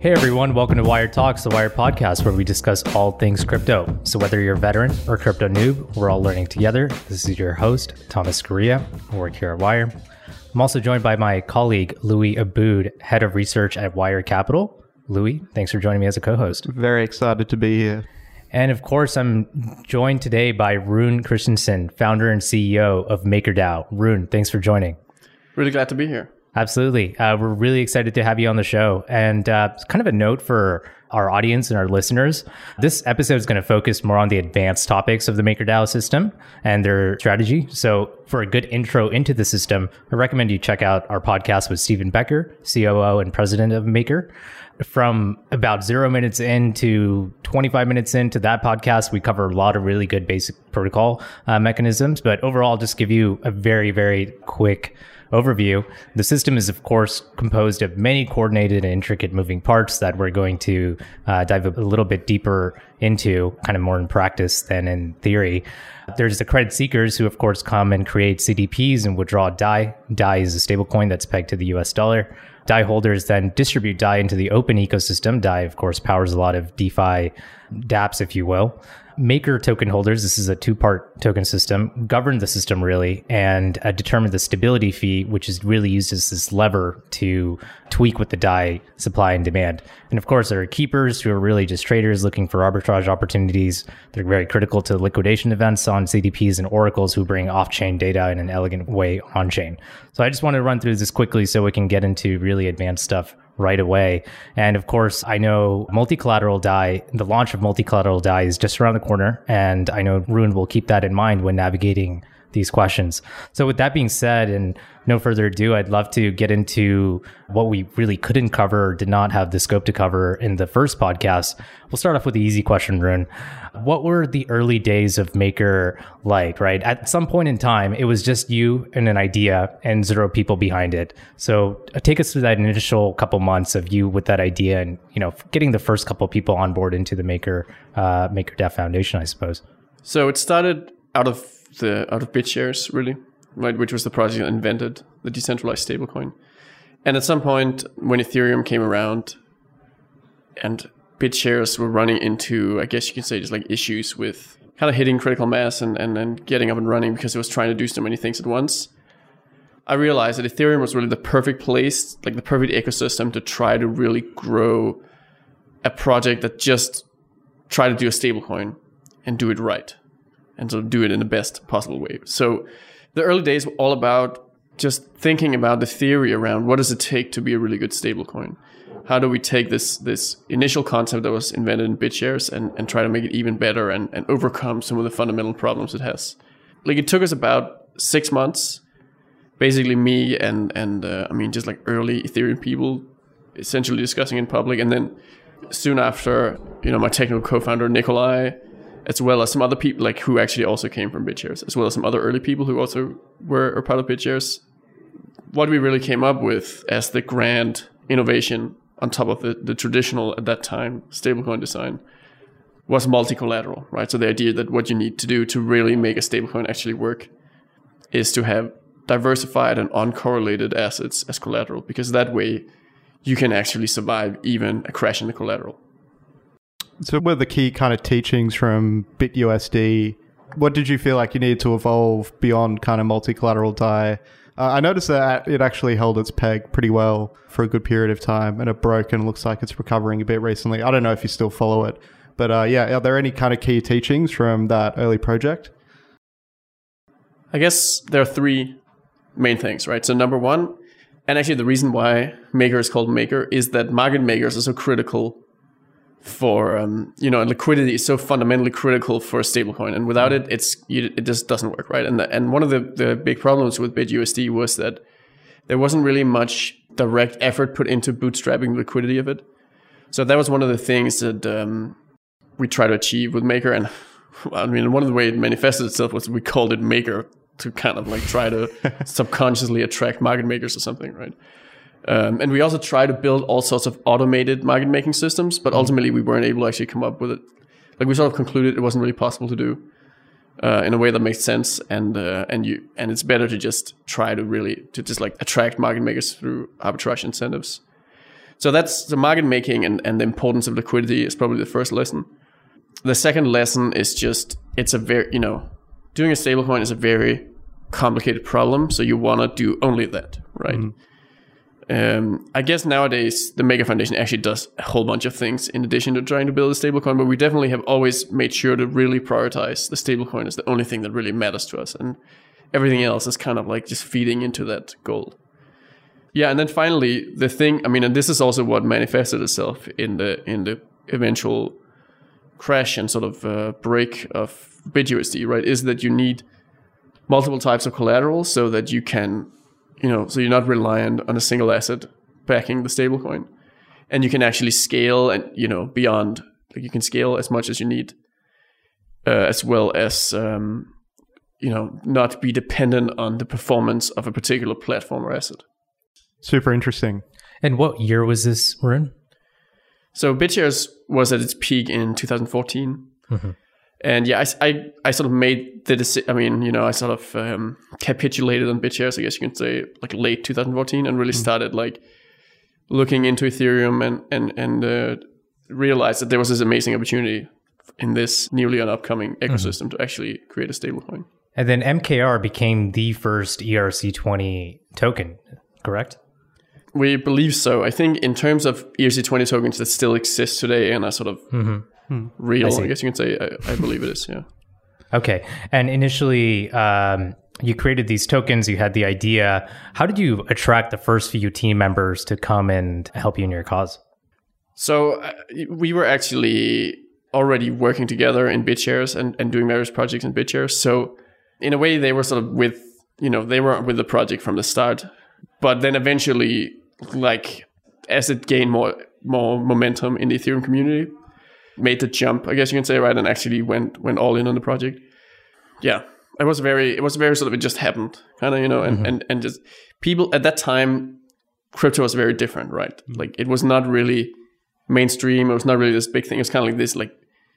Hey everyone, welcome to Wired Talks, the Wired podcast where we discuss all things crypto. So whether you're a veteran or crypto noob, we're all learning together. This is your host, Thomas Correa. I work here at Wire. I'm also joined by my colleague, Louis Aboud, head of research at Wire Capital. Louis, thanks for joining me as a co-host. Very excited to be here. And of course, I'm joined today by Rune Christensen, founder and CEO of MakerDAO. Rune, thanks for joining. Really glad to be here. Absolutely. We're really excited to have you on the show. And kind of a note for our audience and our listeners, this episode is going to focus more on the advanced topics of the MakerDAO system and their strategy. So for a good intro into the system, I recommend you check out our podcast with Stephen Becker, COO and president of Maker. From about 0 minutes in to 25 minutes into that podcast, we cover a lot of really good basic protocol mechanisms. But overall, just give you a very, very quick overview. The system is, of course, composed of many coordinated and intricate moving parts that we're going to dive a little bit deeper into, kind of more in practice than in theory. There's the credit seekers who, of course, come and create CDPs and withdraw DAI. DAI is a stablecoin that's pegged to the US dollar. DAI holders then distribute DAI into the open ecosystem. DAI, of course, powers a lot of DeFi dApps, if you will. Maker token holders, this is a two-part token system, govern the system really and determine the stability fee, which is really used as this lever to tweak with the DAI supply and demand. And of course, there are keepers who are really just traders looking for arbitrage opportunities. They're very critical to liquidation events on CDPs, and oracles who bring off-chain data in an elegant way on-chain. So I just want to run through this quickly so we can get into really advanced stuff right away. And of course, I know multi-collateral DAI, the launch of multi-collateral DAI is just around the corner. And I know Rune will keep that in mind when navigating these questions. So with that being said, and no further ado, I'd love to get into what we really couldn't cover or did not have the scope to cover in the first podcast. We'll start off with the easy question, Rune. What were the early days of Maker like, right? At some point in time, it was just you and an idea and 0 people behind it. So take us through that initial couple months of you with that idea and, getting the first couple people on board into the MakerDAO Foundation, I suppose. So it started out of BitShares, really, right, which was the project that invented the decentralized stablecoin. And at some point, when Ethereum came around and BitShares were running into, I guess you can say, just like issues with kind of hitting critical mass and getting up and running because it was trying to do so many things at once, I realized that Ethereum was really the perfect place, like the perfect ecosystem to try to really grow a project that just tried to do a stablecoin and do it right. And so do it in the best possible way. So the early days were all about just thinking about the theory around what does it take to be a really good stablecoin? How do we take this initial concept that was invented in BitShares and try to make it even better and overcome some of the fundamental problems it has? Like, it took us about 6 months, basically me and just like early Ethereum people essentially discussing in public. And then soon after, my technical co-founder, Nikolai, as well as some other people like who actually also came from BitShares, as well as some other early people who also were a part of BitShares. What we really came up with as the grand innovation on top of the traditional, at that time, stablecoin design was multi-collateral, right? So the idea that what you need to do to really make a stablecoin actually work is to have diversified and uncorrelated assets as collateral, because that way you can actually survive even a crash in the collateral. So what were the key kind of teachings from BitUSD? What did you feel like you needed to evolve beyond kind of multi-collateral DAI? I noticed that it actually held its peg pretty well for a good period of time, and it broke and looks like it's recovering a bit recently. I don't know if you still follow it, but are there any kind of key teachings from that early project? I guess there are 3 main things, right? So number 1, and actually the reason why Maker is called Maker is that market makers are so critical for liquidity is so fundamentally critical for a stablecoin, and without it, it just doesn't work, right? And one of the big problems with BitUSD was that there wasn't really much direct effort put into bootstrapping the liquidity of it. So that was one of the things that we try to achieve with Maker. And one of the way it manifested itself was we called it Maker to kind of like try to subconsciously attract market makers or something, right? And we also try to build all sorts of automated market making systems, but ultimately we weren't able to actually come up with it. Like, we sort of concluded it wasn't really possible to do in a way that makes sense, and it's better to just try to really just like attract market makers through arbitrage incentives. So that's the market making and the importance of liquidity is probably the first lesson. The second lesson is just, it's a very, doing a stablecoin is a very complicated problem. So you want to do only that, right? I guess nowadays the Maker Foundation actually does a whole bunch of things in addition to trying to build a stablecoin, but we definitely have always made sure to really prioritize the stablecoin as the only thing that really matters to us, and everything else is kind of like just feeding into that goal. Yeah, and then finally the thing, and this is also what manifested itself in the eventual crash and sort of break of BitUSD, right? Is that you need multiple types of collateral so that you can, so you're not reliant on a single asset backing the stablecoin, and you can actually scale and, beyond, like you can scale as much as you need, as well as, not be dependent on the performance of a particular platform or asset. Super interesting. And what year was this, Rune? So BitShares was at its peak in 2014. Mm-hmm. And yeah, I sort of made the decision. I sort of capitulated on BitShares, I guess you can say, like late 2014, and really started like looking into Ethereum and realized that there was this amazing opportunity in this newly upcoming ecosystem to actually create a stablecoin. And then MKR became the first ERC20 token, correct? We believe so. I think in terms of ERC20 tokens that still exist today and are sort of real, I guess you can say, I believe it is, yeah. Okay. And initially, you created these tokens, you had the idea. How did you attract the first few team members to come and help you in your cause? So we were actually already working together in BitShares and doing various projects in BitShares. So in a way, they were sort of they were with the project from the start. But then eventually, like as it gained more momentum in the Ethereum community, made the jump, I guess you can say, right, and actually went all in on the project. Yeah, it was very sort of, it just happened, kind of, and just people at that time, crypto was very different, right? Like it was not really mainstream. It was not really this big thing. It was kind of like this like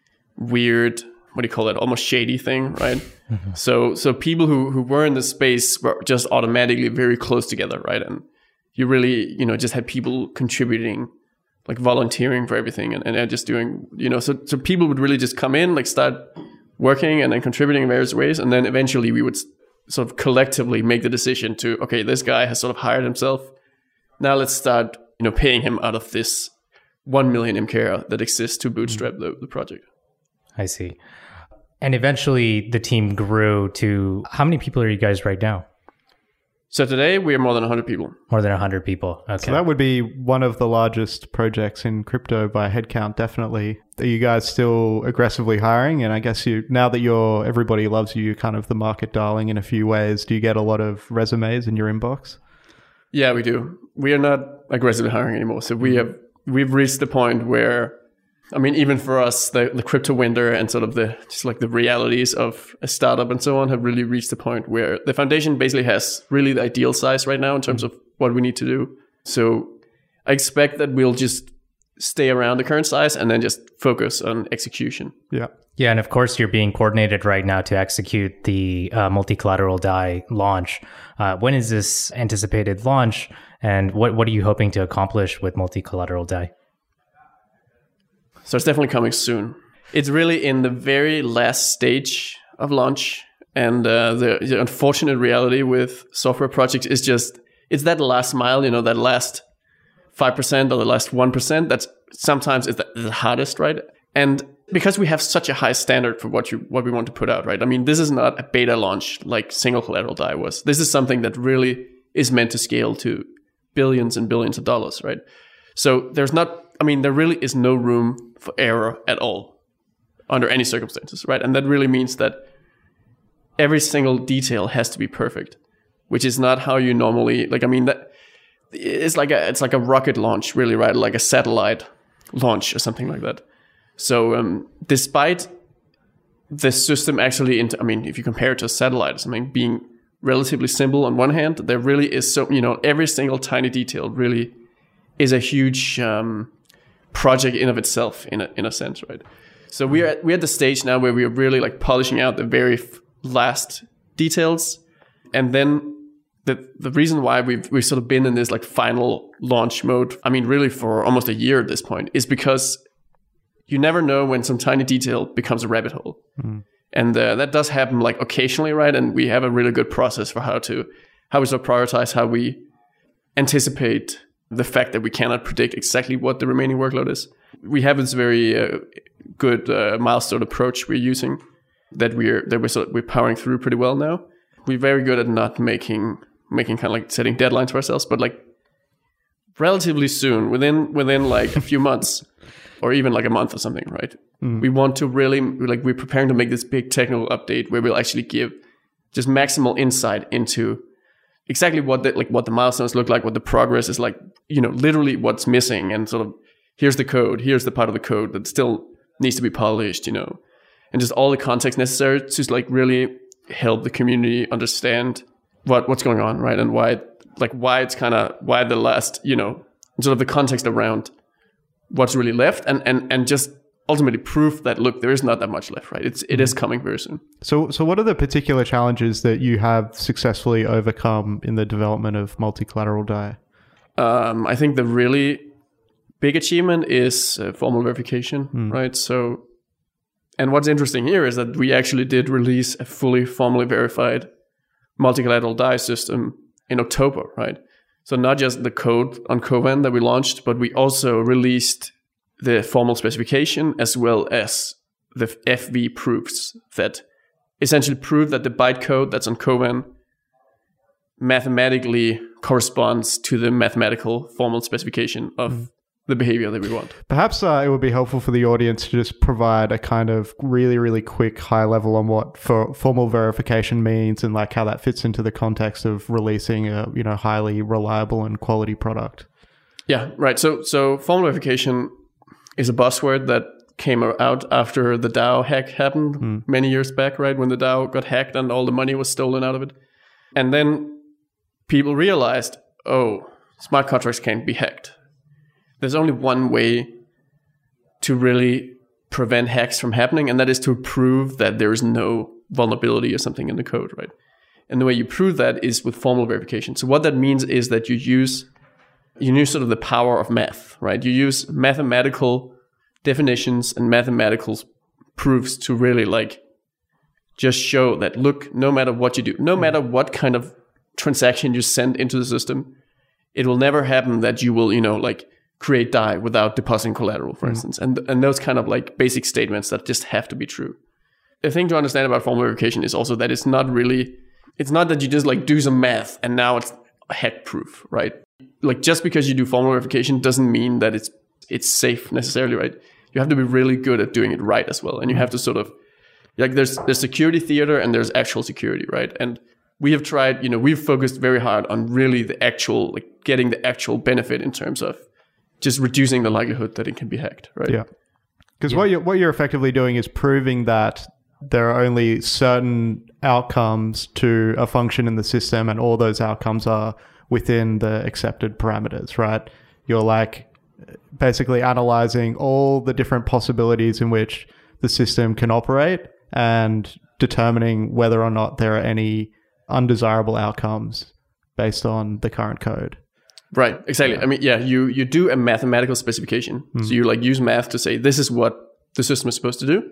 weird, what do you call it, almost shady thing, right? So people who were in the space were just automatically very close together, right? And you really, just had people contributing, like volunteering for everything and just doing, so people would really just come in, like start working and then contributing in various ways. And then eventually we would sort of collectively make the decision to, okay, this guy has sort of hired himself. Now let's start, paying him out of this 1 million MKR that exists to bootstrap the project. I see. And eventually the team grew to, how many people are you guys right now? So today we are more than 100 people. More than 100 people. Okay. So that would be one of the largest projects in crypto by headcount, definitely. Are you guys still aggressively hiring? And I guess now that everybody loves you, you're kind of the market darling in a few ways. Do you get a lot of resumes in your inbox? Yeah, we do. We are not aggressively hiring anymore. So we've reached the point where, even for us, the crypto winter and sort of the realities of a startup and so on have really reached the point where the foundation basically has really the ideal size right now in terms of what we need to do. So I expect that we'll just stay around the current size and then just focus on execution. Yeah. Yeah, and of course you're being coordinated right now to execute the multi-collateral DAI launch. When is this anticipated launch, and what are you hoping to accomplish with multi-collateral DAI? So it's definitely coming soon. It's really in the very last stage of launch. And the unfortunate reality with software projects is it's that last mile, that last 5% or the last 1%, that's sometimes is the hardest, right? And because we have such a high standard for what we want to put out, right? This is not a beta launch like single collateral DAI was. This is something that really is meant to scale to billions and billions of dollars, right? So there really is no room for error at all under any circumstances, right? And that really means that every single detail has to be perfect, which is not how you normally, that it's like a rocket launch, really, right? Like a satellite launch or something like that. So despite the system actually, if you compare it to a satellite or something, being relatively simple on one hand, there really is every single tiny detail really is a huge project in of itself, in a sense, right? So we're at the stage now where we are really like polishing out the very last details, and then the reason why we've sort of been in this like final launch mode, I mean, really for almost a year at this point, is because you never know when some tiny detail becomes a rabbit hole. And that does happen like occasionally, right? And we have a really good process for how we sort of prioritize, how we anticipate the fact that we cannot predict exactly what the remaining workload is. We have this very good milestone approach we're using that we're powering through pretty well now. We're very good at not making kind of like setting deadlines for ourselves, but like relatively soon, within like a few months or even like a month or something, right? We want to really, like, we're preparing to make this big technical update where we'll actually give just maximal insight into exactly what the milestones look like, what the progress is like, literally what's missing, and sort of here's the code, here's the part of the code that still needs to be polished, and just all the context necessary to like really help the community understand what's going on, right? And why the last, sort of the context around what's really left, and just ultimately proof that, look, there is not that much left, right? It is coming very soon. So what are the particular challenges that you have successfully overcome in the development of multi-collateral DAI? I think the really big achievement is formal verification, right? So, and what's interesting here is that we actually did release a fully formally verified multi-collateral DAI system in October, right? So not just the code on Kovan that we launched, but we also released the formal specification as well as the FV proofs that essentially prove that the bytecode that's on Kovan mathematically corresponds to the mathematical formal specification of the behavior that we want. Perhaps it would be helpful for the audience to just provide a kind of really, really quick high level on what formal verification means and like how that fits into the context of releasing a highly reliable and quality product. Yeah, right. So formal verification is a buzzword that came out after the DAO hack happened many years back, right? When the DAO got hacked and all the money was stolen out of it. And then people realized, smart contracts can't be hacked. There's only one way to really prevent hacks from happening, and that is to prove that there is no vulnerability or something in the code, right? And the way you prove that is with formal verification. So what that means is that you use sort of the power of math, right? You use mathematical definitions and mathematical proofs to really like just show that, look, no matter what you do, no matter what kind of transaction you send into the system, it will never happen that you will, like create DAI without depositing collateral, for instance. And those kind of like basic statements that just have to be true. The thing to understand about formal verification is also that it's not that you just like do some math and now it's hack proof, right? Like just because you do formal verification doesn't mean that it's safe necessarily, right? You have to be really good at doing it right as well. And you have to sort of, like there's security theater and there's actual security, right? And we have tried, we've focused very hard on really the actual, like getting the actual benefit in terms of just reducing the likelihood that it can be hacked, right? Yeah. Because what you're effectively doing is proving that there are only certain outcomes to a function in the system, and all those outcomes are within the accepted parameters, right? You're like basically analyzing all the different possibilities in which the system can operate and determining whether or not there are any undesirable outcomes based on the current code. Right, exactly. Yeah. I mean, you do a mathematical specification. So you like use math to say this is what the system is supposed to do.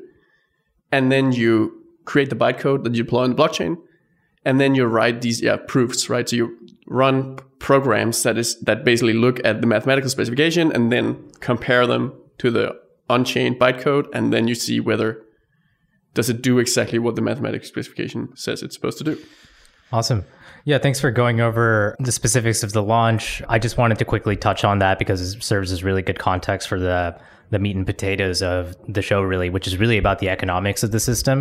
And then you create the bytecode that you deploy on the blockchain. And then you write these proofs, right? So you run programs that basically look at the mathematical specification and then compare them to the on-chain bytecode. And then you see whether does it do exactly what the mathematical specification says it's supposed to do. Awesome. Yeah, thanks for going over the specifics of the launch. I just wanted to quickly touch on that because it serves as really good context for the meat and potatoes of the show, really, which is really about the economics of the system.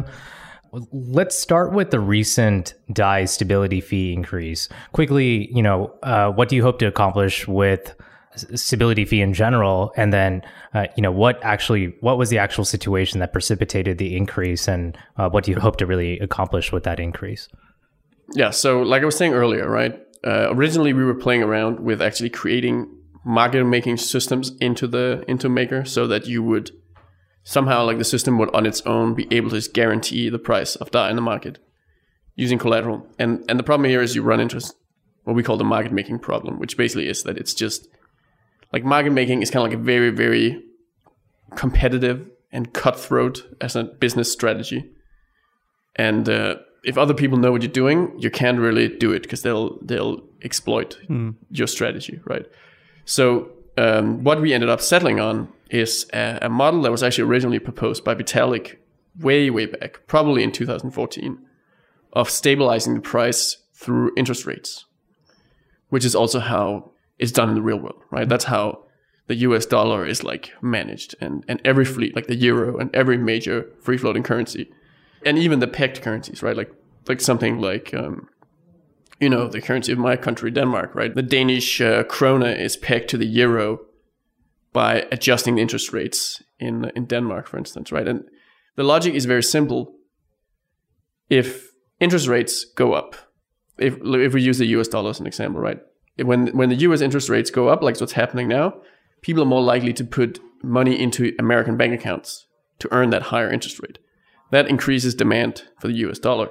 Let's start with the recent DAI stability fee increase. Quickly, what do you hope to accomplish with stability fee in general? And then, what was the actual situation that precipitated the increase, and what do you hope to really accomplish with that increase? Yeah, so like I was saying earlier, right? Originally, we were playing around with actually creating market-making systems into Maker so that you would somehow, like the system would on its own be able to just guarantee the price of DAI in the market using collateral. And the problem here is you run into what we call the market making problem, which basically is that it's just like market making is kind of like a very, very competitive and cutthroat as a business strategy. And if other people know what you're doing, you can't really do it because they'll exploit your strategy, right? So what we ended up settling on is a model that was actually originally proposed by Vitalik way, way back, probably in 2014, of stabilizing the price through interest rates, which is also how it's done in the real world, right? That's how the US dollar is like managed, and every fleet, like the euro and every major free floating currency, and even the pegged currencies, right? Like something like, the currency of my country, Denmark, right? The Danish krone is pegged to the euro by adjusting the interest rates in Denmark, for instance, right? And the logic is very simple. If interest rates go up, if we use the US dollar as an example, right? When the US interest rates go up, like what's happening now, people are more likely to put money into American bank accounts to earn that higher interest rate. That increases demand for the US dollar,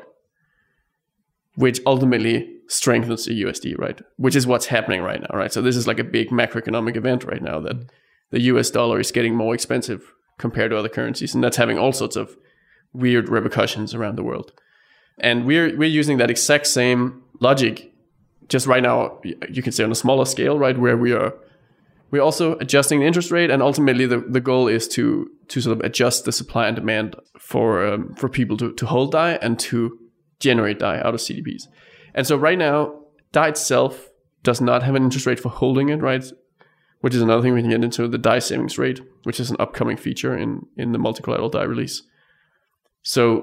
which ultimately strengthens the USD, right? Which is what's happening right now, right? So this is like a big macroeconomic event right now, that the US dollar is getting more expensive compared to other currencies, and that's having all sorts of weird repercussions around the world. And we're using that exact same logic just right now, you can say on a smaller scale, right? Where we're also adjusting the interest rate, and ultimately the goal is to sort of adjust the supply and demand for people to hold DAI and to generate DAI out of CDPs. And so right now, DAI itself does not have an interest rate for holding it, right? Which is another thing we can get into, the DAI savings rate, which is an upcoming feature in the multi-collateral DAI release. So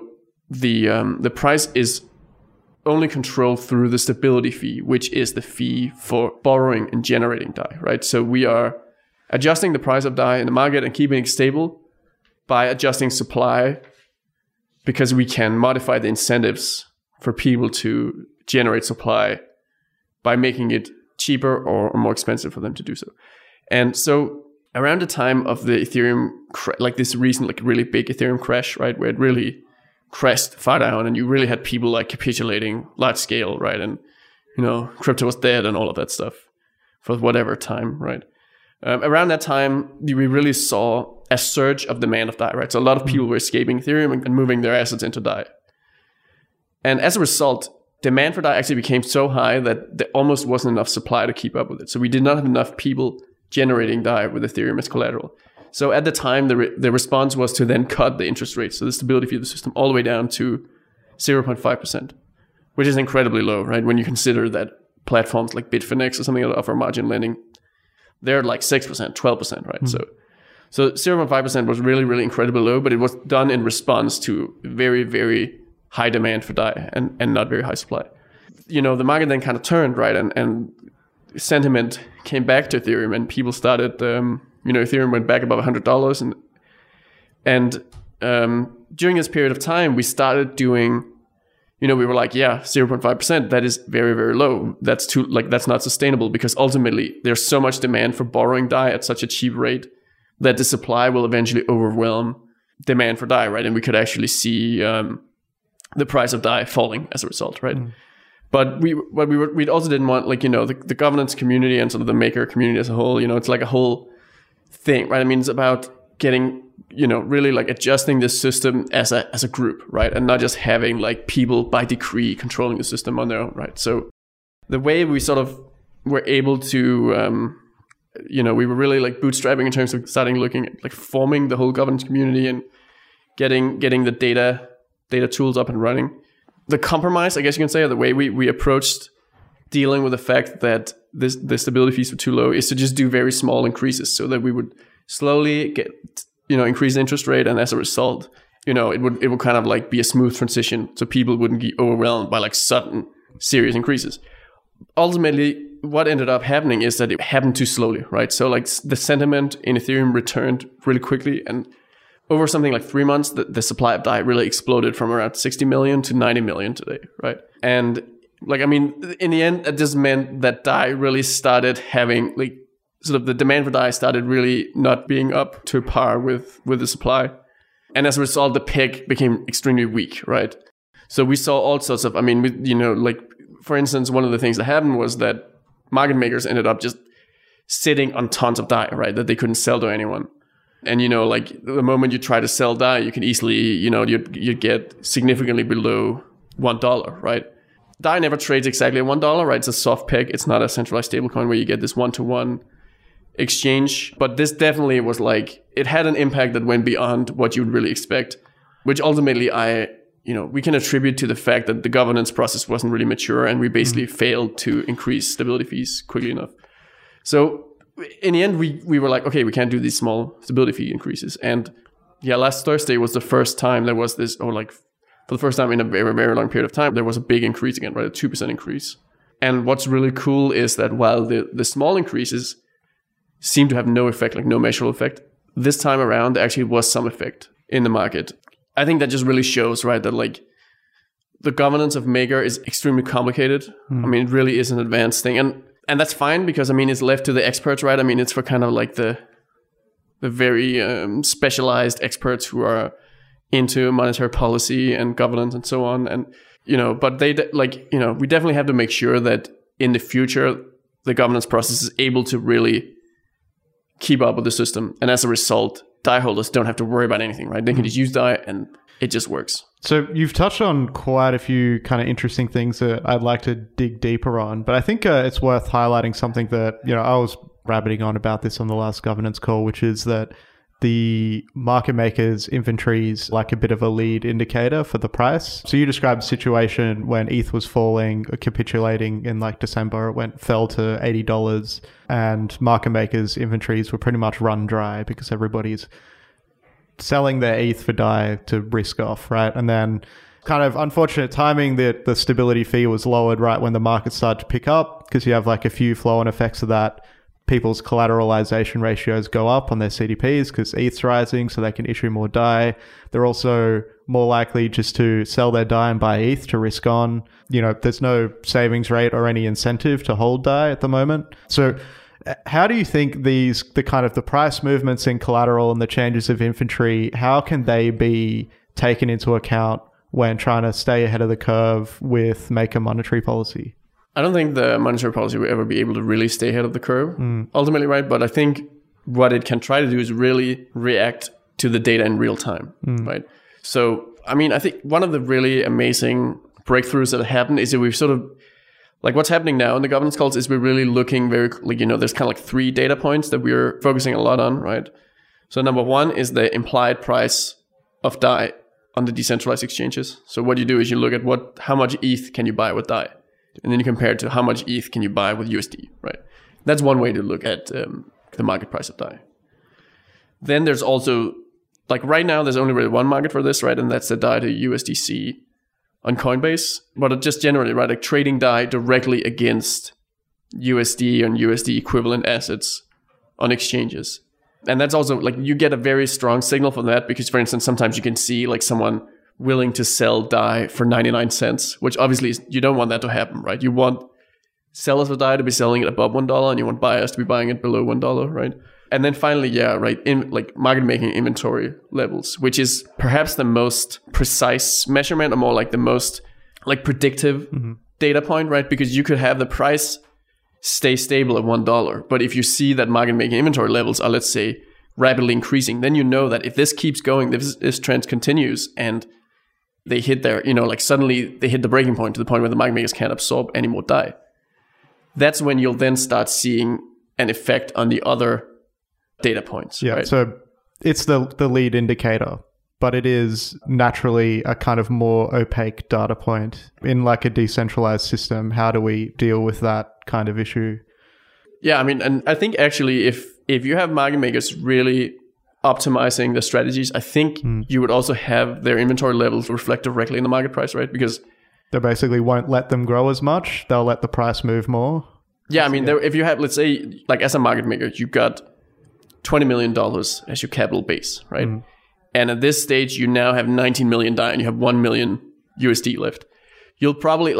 the price is only controlled through the stability fee, which is the fee for borrowing and generating DAI, right? So we are adjusting the price of DAI in the market and keeping it stable by adjusting supply, because we can modify the incentives for people to generate supply by making it cheaper or more expensive for them to do so. And so around the time of the Ethereum, like this recent, like really big Ethereum crash, right, where it really crashed far down and you really had people like capitulating large scale, right? And, crypto was dead and all of that stuff for whatever time, right? Around that time, we really saw a surge of demand of DAI, right? So a lot of people were escaping Ethereum and moving their assets into DAI. And as a result, demand for DAI actually became so high that there almost wasn't enough supply to keep up with it. So we did not have enough people generating DAI with Ethereum as collateral. So at the time, the response was to then cut the interest rate, so the stability fee of the system, all the way down to 0.5%, which is incredibly low, right? When you consider that platforms like Bitfinex or something that offer margin lending, they're like 6%, 12%, right? Mm-hmm. So 0.5% was really, really incredibly low, but it was done in response to very, very high demand for DAI and not very high supply. The market then kind of turned, right? And sentiment came back to Ethereum, and people started, Ethereum went back above $100. And during this period of time, we started doing, we were like, 0.5%, that is very, very low. That's not sustainable, because ultimately there's so much demand for borrowing DAI at such a cheap rate that the supply will eventually overwhelm demand for DAI, right? And we could actually see the price of DAI falling as a result, right? Mm. But we also didn't want, the governance community and sort of the maker community as a whole, it's like a whole thing, right? I mean, it's about getting, really like adjusting the system as a group, right? And not just having like people by decree controlling the system on their own, right? So the way we sort of were able to, we were really like bootstrapping in terms of starting looking at like forming the whole governance community and getting the data tools up and running. The compromise, I guess you can say, or the way we approached dealing with the fact that the stability fees were too low is to just do very small increases, so that we would slowly get, increase the interest rate, and as a result, it would kind of like be a smooth transition, so people wouldn't be overwhelmed by like sudden serious increases. Ultimately, what ended up happening is that it happened too slowly, right? So like the sentiment in Ethereum returned really quickly, and over something like 3 months, the supply of DAI really exploded from around 60 million to 90 million today, right? And in the end, it just meant that DAI really started having sort of the demand for DAI started really not being up to par with the supply. And as a result, the peg became extremely weak, right? So we saw all sorts of, for instance, one of the things that happened was that market makers ended up just sitting on tons of dye, right, that they couldn't sell to anyone. And, like the moment you try to sell dye, you can easily, you'd get significantly below $1, right? Dye never trades exactly at $1, right? It's a soft peg. It's not a centralized stablecoin where you get this one-to-one exchange. But this definitely was like, it had an impact that went beyond what you'd really expect, which ultimately we can attribute to the fact that the governance process wasn't really mature and we basically failed to increase stability fees quickly enough. So in the end, we were like, okay, we can't do these small stability fee increases. And last Thursday was the first time there was this, for the first time in a very, very long period of time, there was a big increase again, right? A 2% increase. And what's really cool is that while the small increases seem to have no effect, like no measurable effect, this time around, there actually was some effect in the market. I think that just really shows, right, that like the governance of Maker is extremely complicated. I mean, it really is an advanced thing. And that's fine because, it's left to the experts, right? It's for kind of like the very specialized experts who are into monetary policy and governance and so on. And, but we definitely have to make sure that in the future, the governance process is able to really keep up with the system. And as a result, DAI holders don't have to worry about anything, right? They can just use DAI and it just works. So you've touched on quite a few kind of interesting things that I'd like to dig deeper on, but I think it's worth highlighting something that, I was rabbiting on about this on the last governance call, which is that the market makers' inventories like a bit of a lead indicator for the price. So you described a situation when ETH was falling, capitulating in like December, fell to $80 and market makers' inventories were pretty much run dry because everybody's selling their ETH for DAI to risk off, right? And then kind of unfortunate timing that the stability fee was lowered right when the market started to pick up because you have like a few flow-on effects of that. People's collateralization ratios go up on their CDPs because ETH's rising, so they can issue more DAI. They're also more likely just to sell their DAI and buy ETH to risk on. There's no savings rate or any incentive to hold DAI at the moment. So how do you think the price movements in collateral and the changes of inventory, how can they be taken into account when trying to stay ahead of the curve with Maker monetary policy? I don't think the monetary policy will ever be able to really stay ahead of the curve, ultimately, right? But I think what it can try to do is really react to the data in real time, right? So, I think one of the really amazing breakthroughs that happened is that we've sort of, like what's happening now in the governance calls is we're really looking very, there's kind of like 3 data points that we're focusing a lot on, right? So number 1 is the implied price of DAI on the decentralized exchanges. So what you do is you look at how much ETH can you buy with DAI? And then you compare it to how much ETH can you buy with USD, right? That's one way to look at the market price of DAI. Then there's also, like right now, there's only really one market for this, right? And that's the DAI to USDC on Coinbase. But just generally, right, like trading DAI directly against USD and USD equivalent assets on exchanges. And that's also, like, you get a very strong signal from that because, for instance, sometimes you can see like someone willing to sell DAI for 99 cents, which obviously you don't want that to happen, right? You want sellers of DAI to be selling it above $1 and you want buyers to be buying it below $1, right? And then finally, in like market making inventory levels, which is perhaps the most precise measurement or more like the most like predictive data point, right? Because you could have the price stay stable at $1, but if you see that market making inventory levels are, let's say, rapidly increasing, then you know that if this keeps going, this trend continues and they hit their, suddenly they hit the breaking point to the point where the market makers can't absorb any more DAI. That's when you'll then start seeing an effect on the other data points. Yeah, right? So it's the lead indicator, but it is naturally a kind of more opaque data point in like a decentralized system. How do we deal with that kind of issue? Yeah, and I think actually if you have market makers really optimizing the strategies, I think you would also have their inventory levels reflect directly in the market price, right? Because they basically won't let them grow as much. They'll let the price move more. Yeah, if you have, let's say, like as a market maker, you got $20 million as your capital base, right? And at this stage, you now have 19 million DAI and you have 1 million USD left. You'll probably,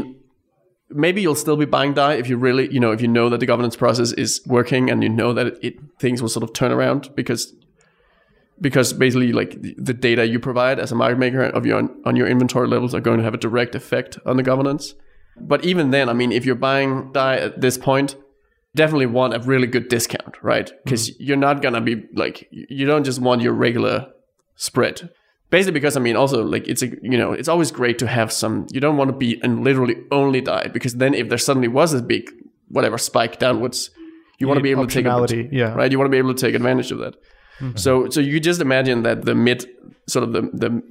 maybe you'll still be buying DAI if you really, if you know that the governance process is working and you know that things will sort of turn around because basically like the data you provide as a market maker on your inventory levels are going to have a direct effect on the governance. But even then, I mean, if you're buying die at this point, definitely want a really good discount, right? Because you're not going to be like, you don't just want your regular spread. Basically, because I mean, also like it's always great to have some, you don't want to be in literally only die, because then if there suddenly was a big, whatever, spike downwards, you want to be able to take right? You want to be able to take advantage of that. So you just imagine that the mid, sort of the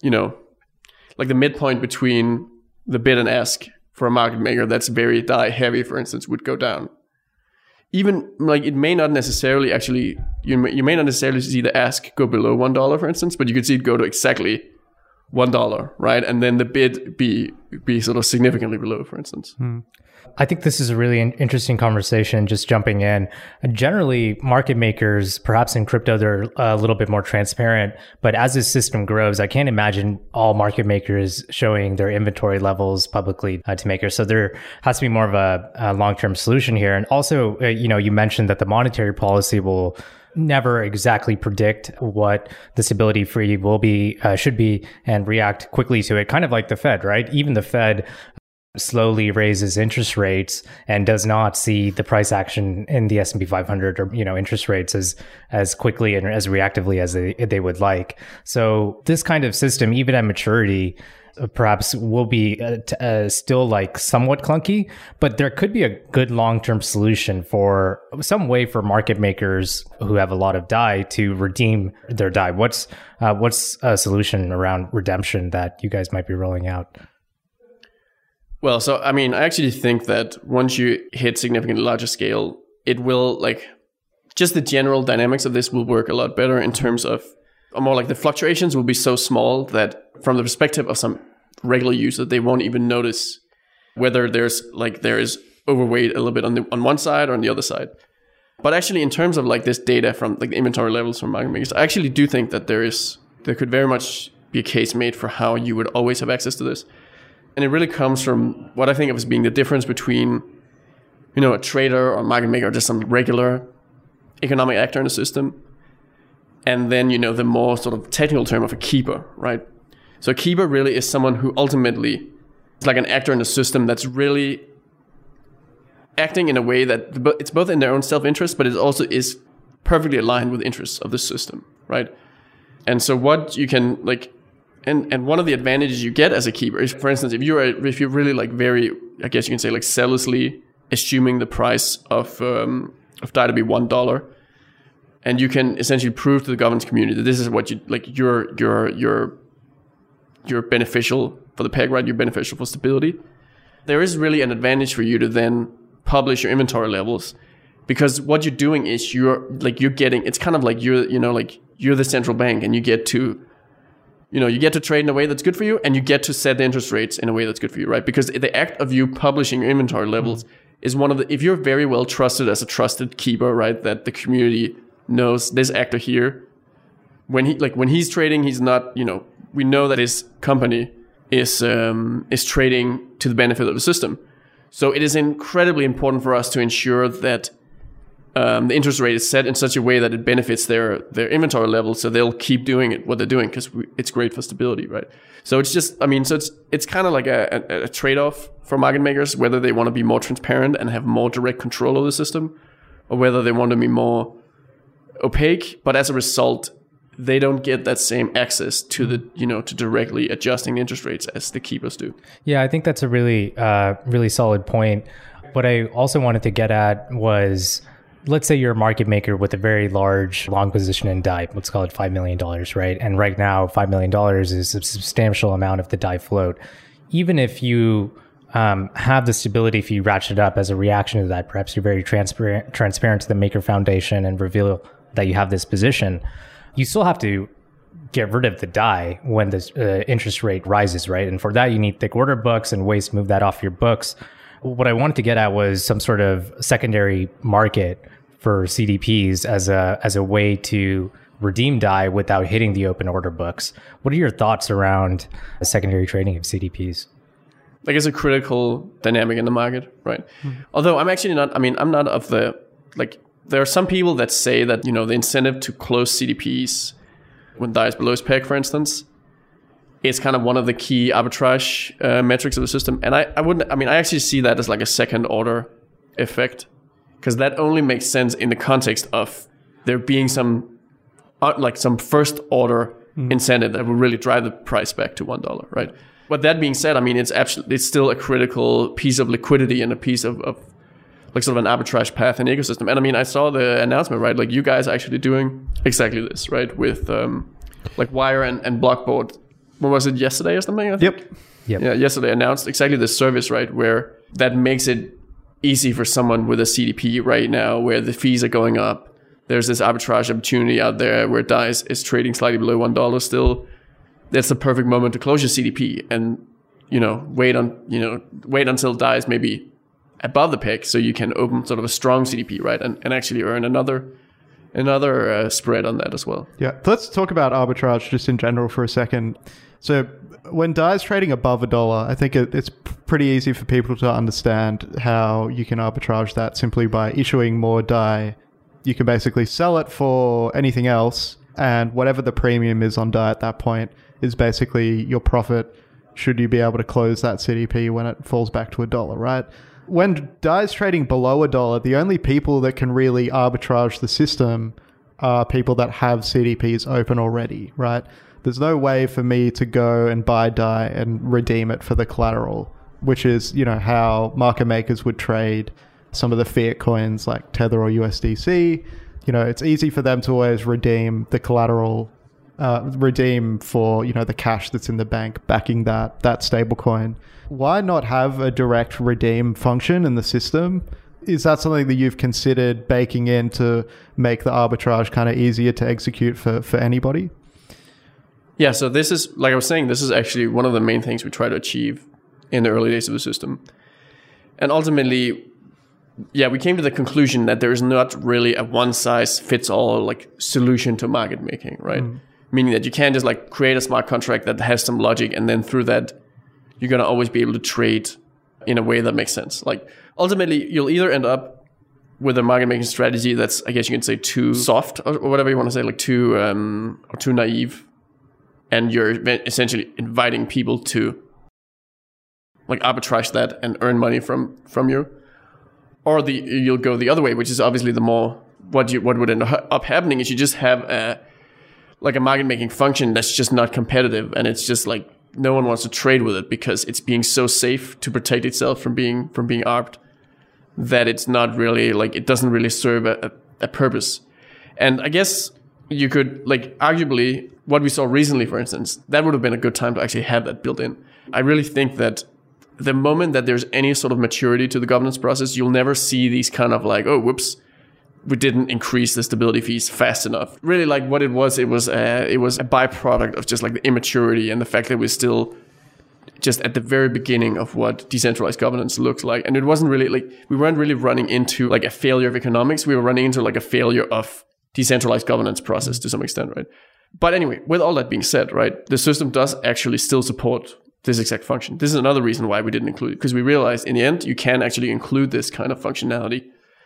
like the midpoint between the bid and ask for a market maker that's very die heavy, for instance, would go down. Even like it may not necessarily actually, you may not necessarily see the ask go below $1, for instance, but you could see it go to exactly $1, right? And then the bid be sort of significantly below, for instance. I think this is a really interesting conversation, just jumping in. Generally, market makers, perhaps in crypto, they're a little bit more transparent. But as this system grows, I can't imagine all market makers showing their inventory levels publicly to makers. So there has to be more of a long-term solution here. And also, you mentioned that the monetary policy will never exactly predict what the stability fee will be, should be, and react quickly to it. Kind of like the Fed, right? Even the Fed slowly raises interest rates and does not see the price action in the S&P 500 or interest rates as quickly and as reactively as they would like. So this kind of system, even at maturity, perhaps will be still like somewhat clunky, but there could be a good long-term solution for some way for market makers who have a lot of DAI to redeem their DAI. What's a solution around redemption that you guys might be rolling out? Well, so, I mean, I actually think that once you hit significantly larger scale, it will, like, just the general dynamics of this will work a lot better in terms of, or more like the fluctuations will be so small that from the perspective of some regular user, they won't even notice whether there is overweight a little bit on one side or on the other side. But actually, in terms of like this data from like the inventory levels from market makers, I actually do think that there could very much be a case made for how you would always have access to this. And it really comes from what I think of as being the difference between, a trader or market maker or just some regular economic actor in the system. And then, the more sort of technical term of a keeper, right? So a keeper really is someone who ultimately is like an actor in the system that's really acting in a way that it's both in their own self-interest, but it also is perfectly aligned with the interests of the system, right? And so what you can like, and one of the advantages you get as a keeper is, for instance, if you're really like very, I guess you can say like zealously assuming the price of DAI to be $1, and you can essentially prove to the governance community that this is what you're beneficial for the peg, right? You're beneficial for stability. There is really an advantage for you to then publish your inventory levels, because what you're doing is you're getting, it's kind of like you're the central bank, and you get to trade in a way that's good for you, and you get to set the interest rates in a way that's good for you, right? Because the act of you publishing your inventory levels is one of the, if you're very well trusted as a trusted keeper, right, that the community knows this actor here, when he's trading, he's not, we know that his company is trading to the benefit of the system. So it is incredibly important for us to ensure that the interest rate is set in such a way that it benefits their inventory level, so they'll keep doing what they're doing, because it's great for stability, right? So it's just, it's kind of like a trade-off for market makers, whether they want to be more transparent and have more direct control of the system, or whether they want to be more opaque. But as a result, they don't get that same access to the, to directly adjusting interest rates as the keepers do. Yeah, I think that's a really, really solid point. What I also wanted to get at was, let's say you're a market maker with a very large long position in DAI, let's call it $5 million, right? And right now, $5 million is a substantial amount of the DAI float. Even if you have the stability, if you ratchet up as a reaction to that, perhaps you're very transparent to the Maker Foundation and reveal that you have this position, you still have to get rid of the DAI when the interest rate rises, right? And for that, you need thick order books and ways to move that off your books. What I wanted to get at was some sort of secondary market for CDPs as a way to redeem DAI without hitting the open order books. What are your thoughts around secondary trading of CDPs? Like, it's a critical dynamic in the market, right? Mm-hmm. Although I'm actually not, I'm not of the, like, there are some people that say that, the incentive to close CDPs when DAI is below its peg, for instance, is kind of one of the key arbitrage metrics of the system. And I actually see that as like a second order effect, because that only makes sense in the context of there being some first order incentive that will really drive the price back to $1, right? But that being said, I mean, it's still a critical piece of liquidity and a piece of like sort of an arbitrage path in the ecosystem. And I mean, I saw the announcement, right? Like you guys are actually doing exactly this, right? With like Wire and Blockboard. What was it, yesterday or something? I think? Yep. Yeah, yesterday announced exactly this service, right? Where that makes it easy for someone with a CDP right now, where the fees are going up. There's this arbitrage opportunity out there where DAI is trading slightly below $1 still. That's the perfect moment to close your CDP and, wait until DAI is maybe above the peg, so you can open sort of a strong CDP, right? And actually earn another spread on that as well. Yeah. Let's talk about arbitrage just in general for a second. So when DAI is trading above $1, I think it's pretty easy for people to understand how you can arbitrage that simply by issuing more DAI. You can basically sell it for anything else, and whatever the premium is on DAI at that point is basically your profit should you be able to close that CDP when it falls back to $1, right? When DAI is trading below $1, the only people that can really arbitrage the system are people that have CDPs open already, right? There's no way for me to go and buy DAI and redeem it for the collateral, which is, how market makers would trade some of the fiat coins like Tether or USDC. It's easy for them to always redeem the collateral, redeem for, the cash that's in the bank backing that stable coin. Why not have a direct redeem function in the system? Is that something that you've considered baking in to make the arbitrage kind of easier to execute for anybody? Yeah, so this is, like I was saying, this is actually one of the main things we try to achieve in the early days of the system. And ultimately, we came to the conclusion that there is not really a one-size-fits-all like solution to market making, right? Meaning that you can't just like create a smart contract that has some logic, and then through that, you're going to always be able to trade in a way that makes sense. Like ultimately, you'll either end up with a market making strategy that's, I guess you can say, too soft or whatever you want to say, like too naive, and you're essentially inviting people to like arbitrage that and earn money from you. Or you'll go the other way, which is obviously the more what would end up happening is you just have a market making function that's just not competitive, and it's just like no one wants to trade with it because it's being so safe to protect itself from being arbed that it's not really like it doesn't really serve a purpose. And I guess you could like arguably what we saw recently, for instance, that would have been a good time to actually have that built in. I really think that the moment that there's any sort of maturity to the governance process, you'll never see these kind of like, oh, whoops, we didn't increase the stability fees fast enough. Really, like what it was a byproduct of just like the immaturity and the fact that we're still just at the very beginning of what decentralized governance looks like. And it wasn't really like, we weren't really running into like a failure of economics. We were running into like a failure of decentralized governance process to some extent, right? But anyway, with all that being said, right, the system does actually still support this exact function. This is another reason why we didn't include it, because we realized in the end, you can actually include this kind of functionality.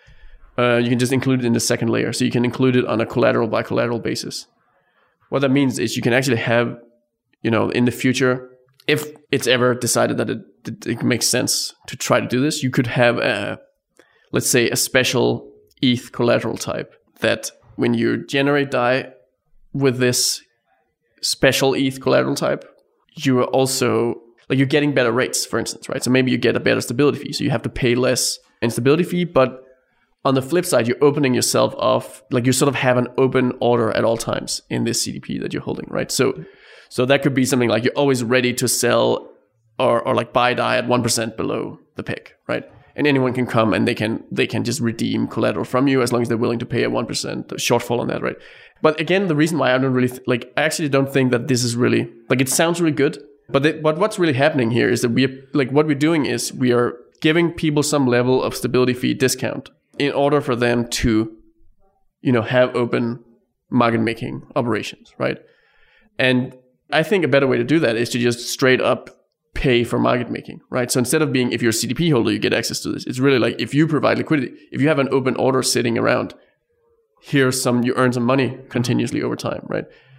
You can just include it in the second layer. So you can include it on a collateral by collateral basis. What that means is you can actually have, in the future, if it's ever decided that it makes sense to try to do this, you could have let's say a special ETH collateral type that when you generate DAI with this special ETH collateral type, you are also like you're getting better rates, for instance, right? So maybe you get a better stability fee. So you have to pay less in stability fee, but on the flip side, you're opening yourself off, like you sort of have an open order at all times in this CDP that you're holding, right? So that could be something like you're always ready to sell or like buy DAI at 1% below the peg, right? And anyone can come and they can just redeem collateral from you as long as they're willing to pay a 1% shortfall on that, right? But again, the reason why I don't really I actually don't think that this is really like it sounds really good, but what's really happening here is that what we're doing is we are giving people some level of stability fee discount in order for them to, have open market making operations, right? And I think a better way to do that is to just straight up pay for market making, right? So instead of being, if you're a CDP holder, you get access to this. It's really like if you provide liquidity, if you have an open order sitting around, you earn some money continuously over time, right?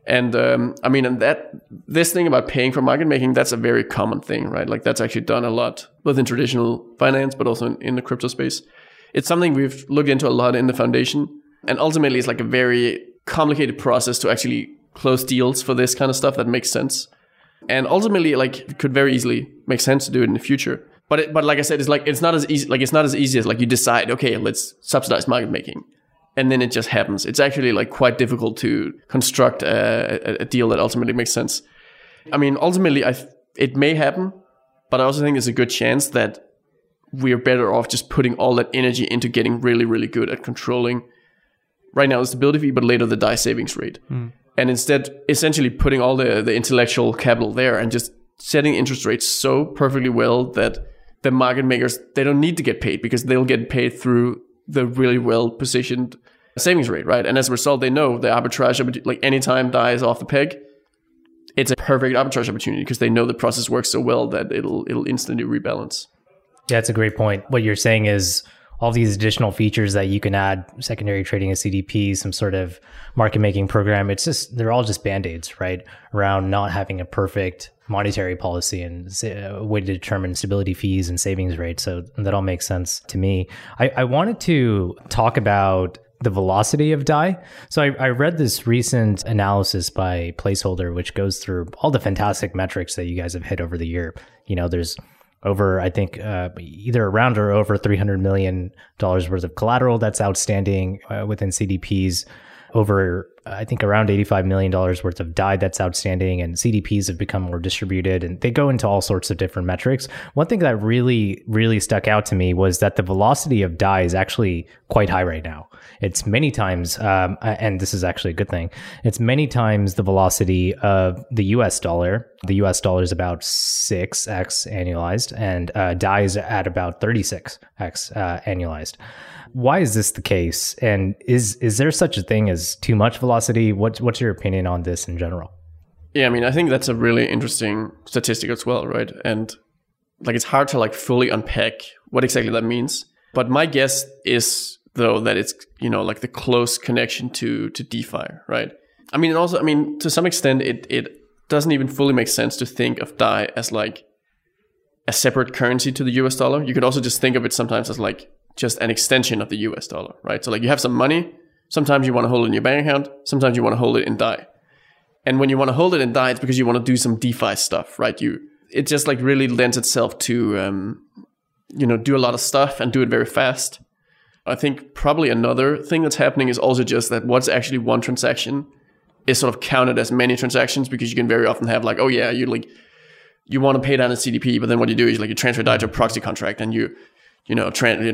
And I mean, and this thing about paying for market making, that's a very common thing, right? Like that's actually done a lot, both in traditional finance, but also in the crypto space. It's something we've looked into a lot in the foundation. And ultimately, it's like a very complicated process to actually close deals for this kind of stuff that makes sense. And ultimately, like it could very easily make sense to do it in the future. But like I said, it's not as easy as like you decide, okay, let's subsidize market making, and then it just happens. It's actually like quite difficult to construct a deal that ultimately makes sense. I mean, ultimately, it may happen, but I also think there's a good chance that we're better off just putting all that energy into getting really, really good at controlling right now the stability fee, but later the DAI savings rate. And instead, essentially putting all the intellectual capital there and just setting interest rates so perfectly well that the market makers, they don't need to get paid because they'll get paid through the really well-positioned savings rate, right? And as a result, they know the arbitrage, like anytime DAI is off the peg, it's a perfect arbitrage opportunity because they know the process works so well that it'll instantly rebalance. Yeah, that's a great point. What you're saying is all these additional features that you can add, secondary trading of CDP, some sort of market making program, they're all just band-aids, right? Around not having a perfect monetary policy and a way to determine stability fees and savings rates. So that all makes sense to me. I wanted to talk about the velocity of DAI. So I read this recent analysis by Placeholder, which goes through all the fantastic metrics that you guys have hit over the year. There's over, I think, either around or over $300 million worth of collateral that's outstanding within CDPs, over, I think, around $85 million worth of DAI that's outstanding, and CDPs have become more distributed, and they go into all sorts of different metrics. One thing that really, really stuck out to me was that the velocity of DAI is actually quite high right now. It's many times, and this is actually a good thing, it's many times the velocity of the US dollar. The US dollar is about 6x annualized, and DAI is at about 36x annualized. Why is this the case? And is there such a thing as too much velocity? What's your opinion on this in general? Yeah, I mean, I think that's a really interesting statistic as well, right? And like it's hard to like fully unpack what exactly that means. But my guess is though that it's, like the close connection to DeFi, right? I mean, and also, to some extent, it doesn't even fully make sense to think of DAI as like a separate currency to the US dollar. You could also just think of it sometimes as like just an extension of the US dollar, right? So like you have some money, sometimes you want to hold it in your bank account, sometimes you want to hold it in DAI. And when you want to hold it in DAI, it's because you want to do some DeFi stuff, right? It just like really lends itself to, do a lot of stuff and do it very fast. I think probably another thing that's happening is also just that what's actually one transaction is sort of counted as many transactions, because you can very often have like, oh yeah, you want to pay down a CDP, but then what you do is like you transfer DAI to a proxy contract and and your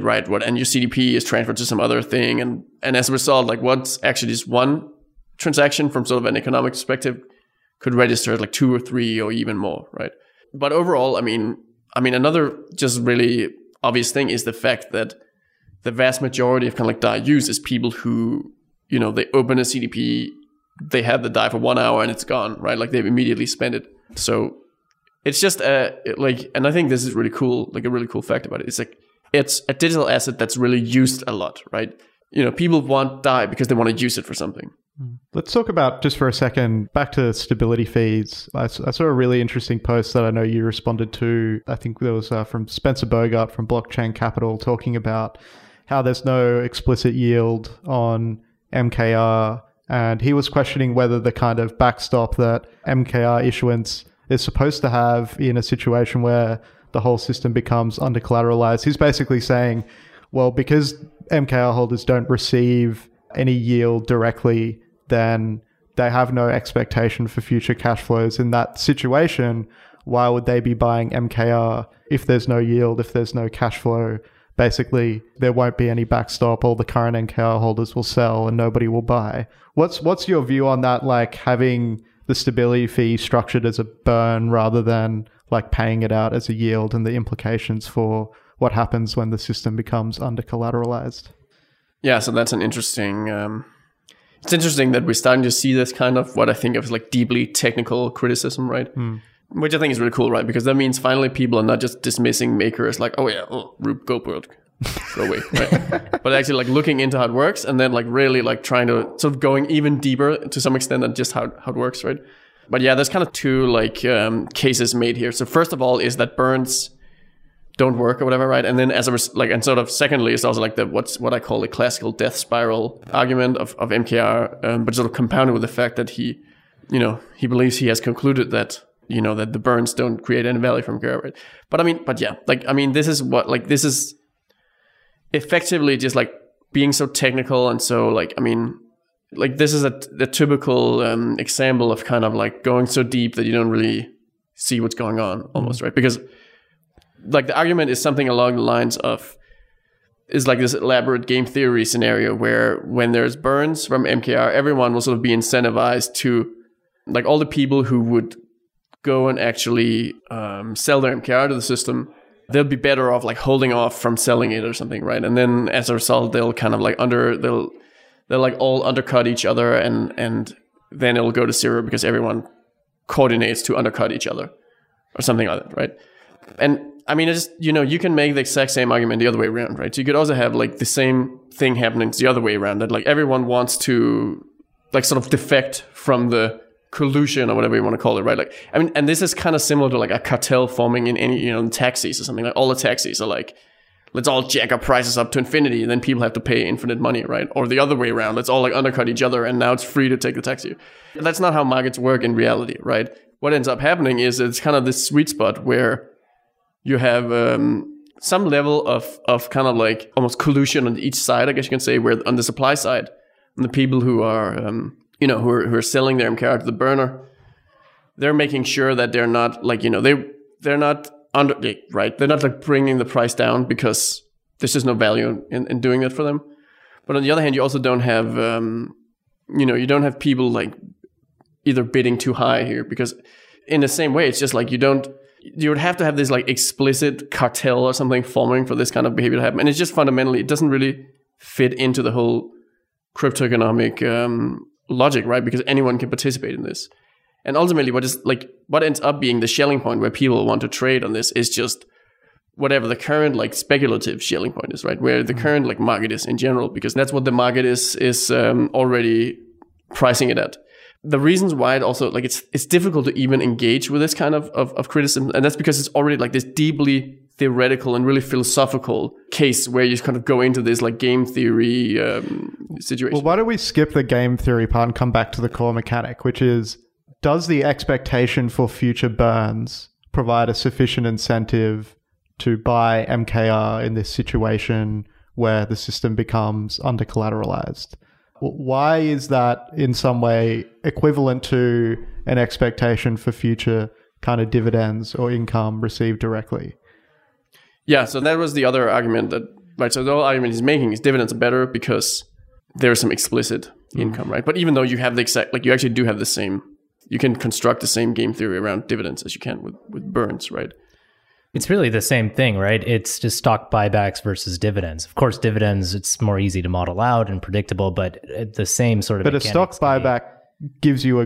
CDP is transferred to some other thing. And as a result, like what's actually just one transaction from sort of an economic perspective could register like 2 or 3 or even more, right? But overall, I mean, another just really obvious thing is the fact that the vast majority of kind of like DAI use is people who, they open a CDP, they have the DAI for 1 hour and it's gone, right? Like they've immediately spent it. So it's just and I think this is really cool, like a really cool fact about it. It's like, it's a digital asset that's really used a lot, right? People want DAI because they want to use it for something. Let's talk about, just for a second, back to stability fees. I saw a really interesting post that I know you responded to. I think there was from Spencer Bogart from Blockchain Capital, talking about how there's no explicit yield on MKR. And he was questioning whether the kind of backstop that MKR issuance is supposed to have in a situation where the whole system becomes under-collateralized. He's basically saying, well, because MKR holders don't receive any yield directly, then they have no expectation for future cash flows. In that situation, why would they be buying MKR if there's no yield, if there's no cash flow? Basically, there won't be any backstop. All the current MKR holders will sell and nobody will buy. What's your view on that, like having the stability fee structured as a burn rather than like paying it out as a yield, and the implications for what happens when the system becomes under-collateralized? Yeah, so that's an interesting... it's interesting that we're starting to see this kind of what I think of as like deeply technical criticism, right? Which I think is really cool, right? Because that means finally people are not just dismissing Maker as like, oh yeah, Rube Goldberg go away, right? But actually like looking into how it works and then like really like trying to sort of going even deeper to some extent than just how it works, right? But yeah, there's kind of two like cases made here. So first of all is that burns don't work or whatever, right? And then and sort of secondly is also like what I call the classical death spiral argument of MKR, but sort of compounded with the fact that he believes he has concluded that that the burns don't create any value from MKR, right? This is effectively just like being so technical and so like, this is the typical example of kind of like going so deep that you don't really see what's going on almost, right? Because like the argument is something along the lines of is like this elaborate game theory scenario where when there's burns from MKR, everyone will sort of be incentivized to, like all the people who would go and actually sell their MKR to the system, they'll be better off like holding off from selling it or something, right? And then as a result, they'll kind of like they'll like all undercut each other and then it'll go to zero because everyone coordinates to undercut each other or something like that, right? And it's just, you can make the exact same argument the other way around, right? So you could also have like the same thing happening the other way around, that like everyone wants to like sort of defect from the collusion or whatever you want to call it, right? Like, and this is kind of similar to like a cartel forming in any, in taxis or something. Like all the taxis are like, let's all jack our prices up to infinity and then people have to pay infinite money, right? Or the other way around, let's all like undercut each other and now it's free to take the taxi. That's not how markets work in reality, right? What ends up happening is it's kind of this sweet spot where you have some level of kind of like almost collusion on each side, I guess you can say, where on the supply side, and the people who are, who are selling their MKR to the burner, they're making sure that they're not like, they're not right? They're not like bringing the price down because there's just no value in doing that for them. But on the other hand, you also don't have, you don't have people like either bidding too high here, because in the same way, it's just like you would have to have this like explicit cartel or something forming for this kind of behavior to happen. And it's just fundamentally, it doesn't really fit into the whole cryptoeconomic logic, right? Because anyone can participate in this. And ultimately, what ends up being the Schelling point where people want to trade on this is just whatever the current like speculative Schelling point is, right? Where the current like market is in general, because that's what the market is already pricing it at. The reasons why it also like it's difficult to even engage with this kind of criticism, and that's because it's already like this deeply theoretical and really philosophical case where you kind of go into this like game theory situation. Well, why don't we skip the game theory part and come back to the core mechanic, which is, does the expectation for future burns provide a sufficient incentive to buy MKR in this situation where the system becomes under-collateralized? Why is that in some way equivalent to an expectation for future kind of dividends or income received directly? Yeah, so that was the other argument so the whole argument he's making is dividends are better because there's some explicit income, right? But even though you have the exact, like you actually do have the same, you can construct the same game theory around dividends as you can with burns, right? It's really the same thing, right? It's just stock buybacks versus dividends. Of course, dividends, it's more easy to model out and predictable, but the same sort of But a stock buyback gives you a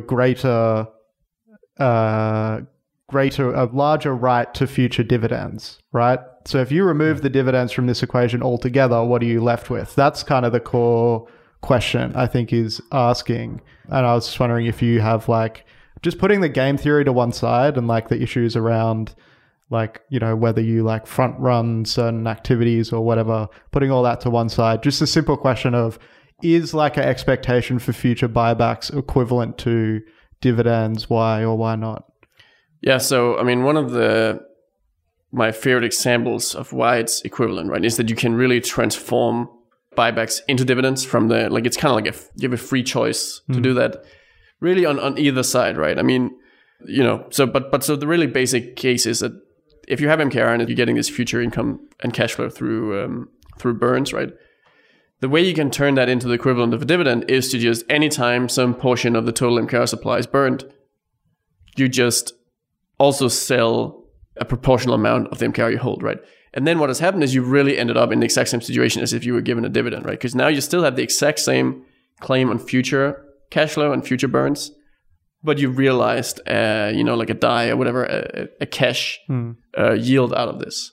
larger right to future dividends, right? So if you remove the dividends from this equation altogether, what are you left with? That's kind of the core question I think is asking. And I was just wondering if you have like, just putting the game theory to one side and like the issues around like, whether you like front run certain activities or whatever, putting all that to one side, just a simple question of, is like an expectation for future buybacks equivalent to dividends? Why or why not? Yeah, so one of my favorite examples of why it's equivalent, right, is that you can really transform buybacks into dividends from it's kind of like you have a free choice to do that really on either side, right? So the really basic case is that if you have MKR and you're getting this future income and cash flow through burns, right? The way you can turn that into the equivalent of a dividend is to just anytime some portion of the total MKR supply is burned, you just also sell a proportional amount of the MKR you hold, right? And then what has happened is you really ended up in the exact same situation as if you were given a dividend, right? Because now you still have the exact same claim on future cash flow and future burns, but you realized, like a DAI or whatever, a cash yield out of this.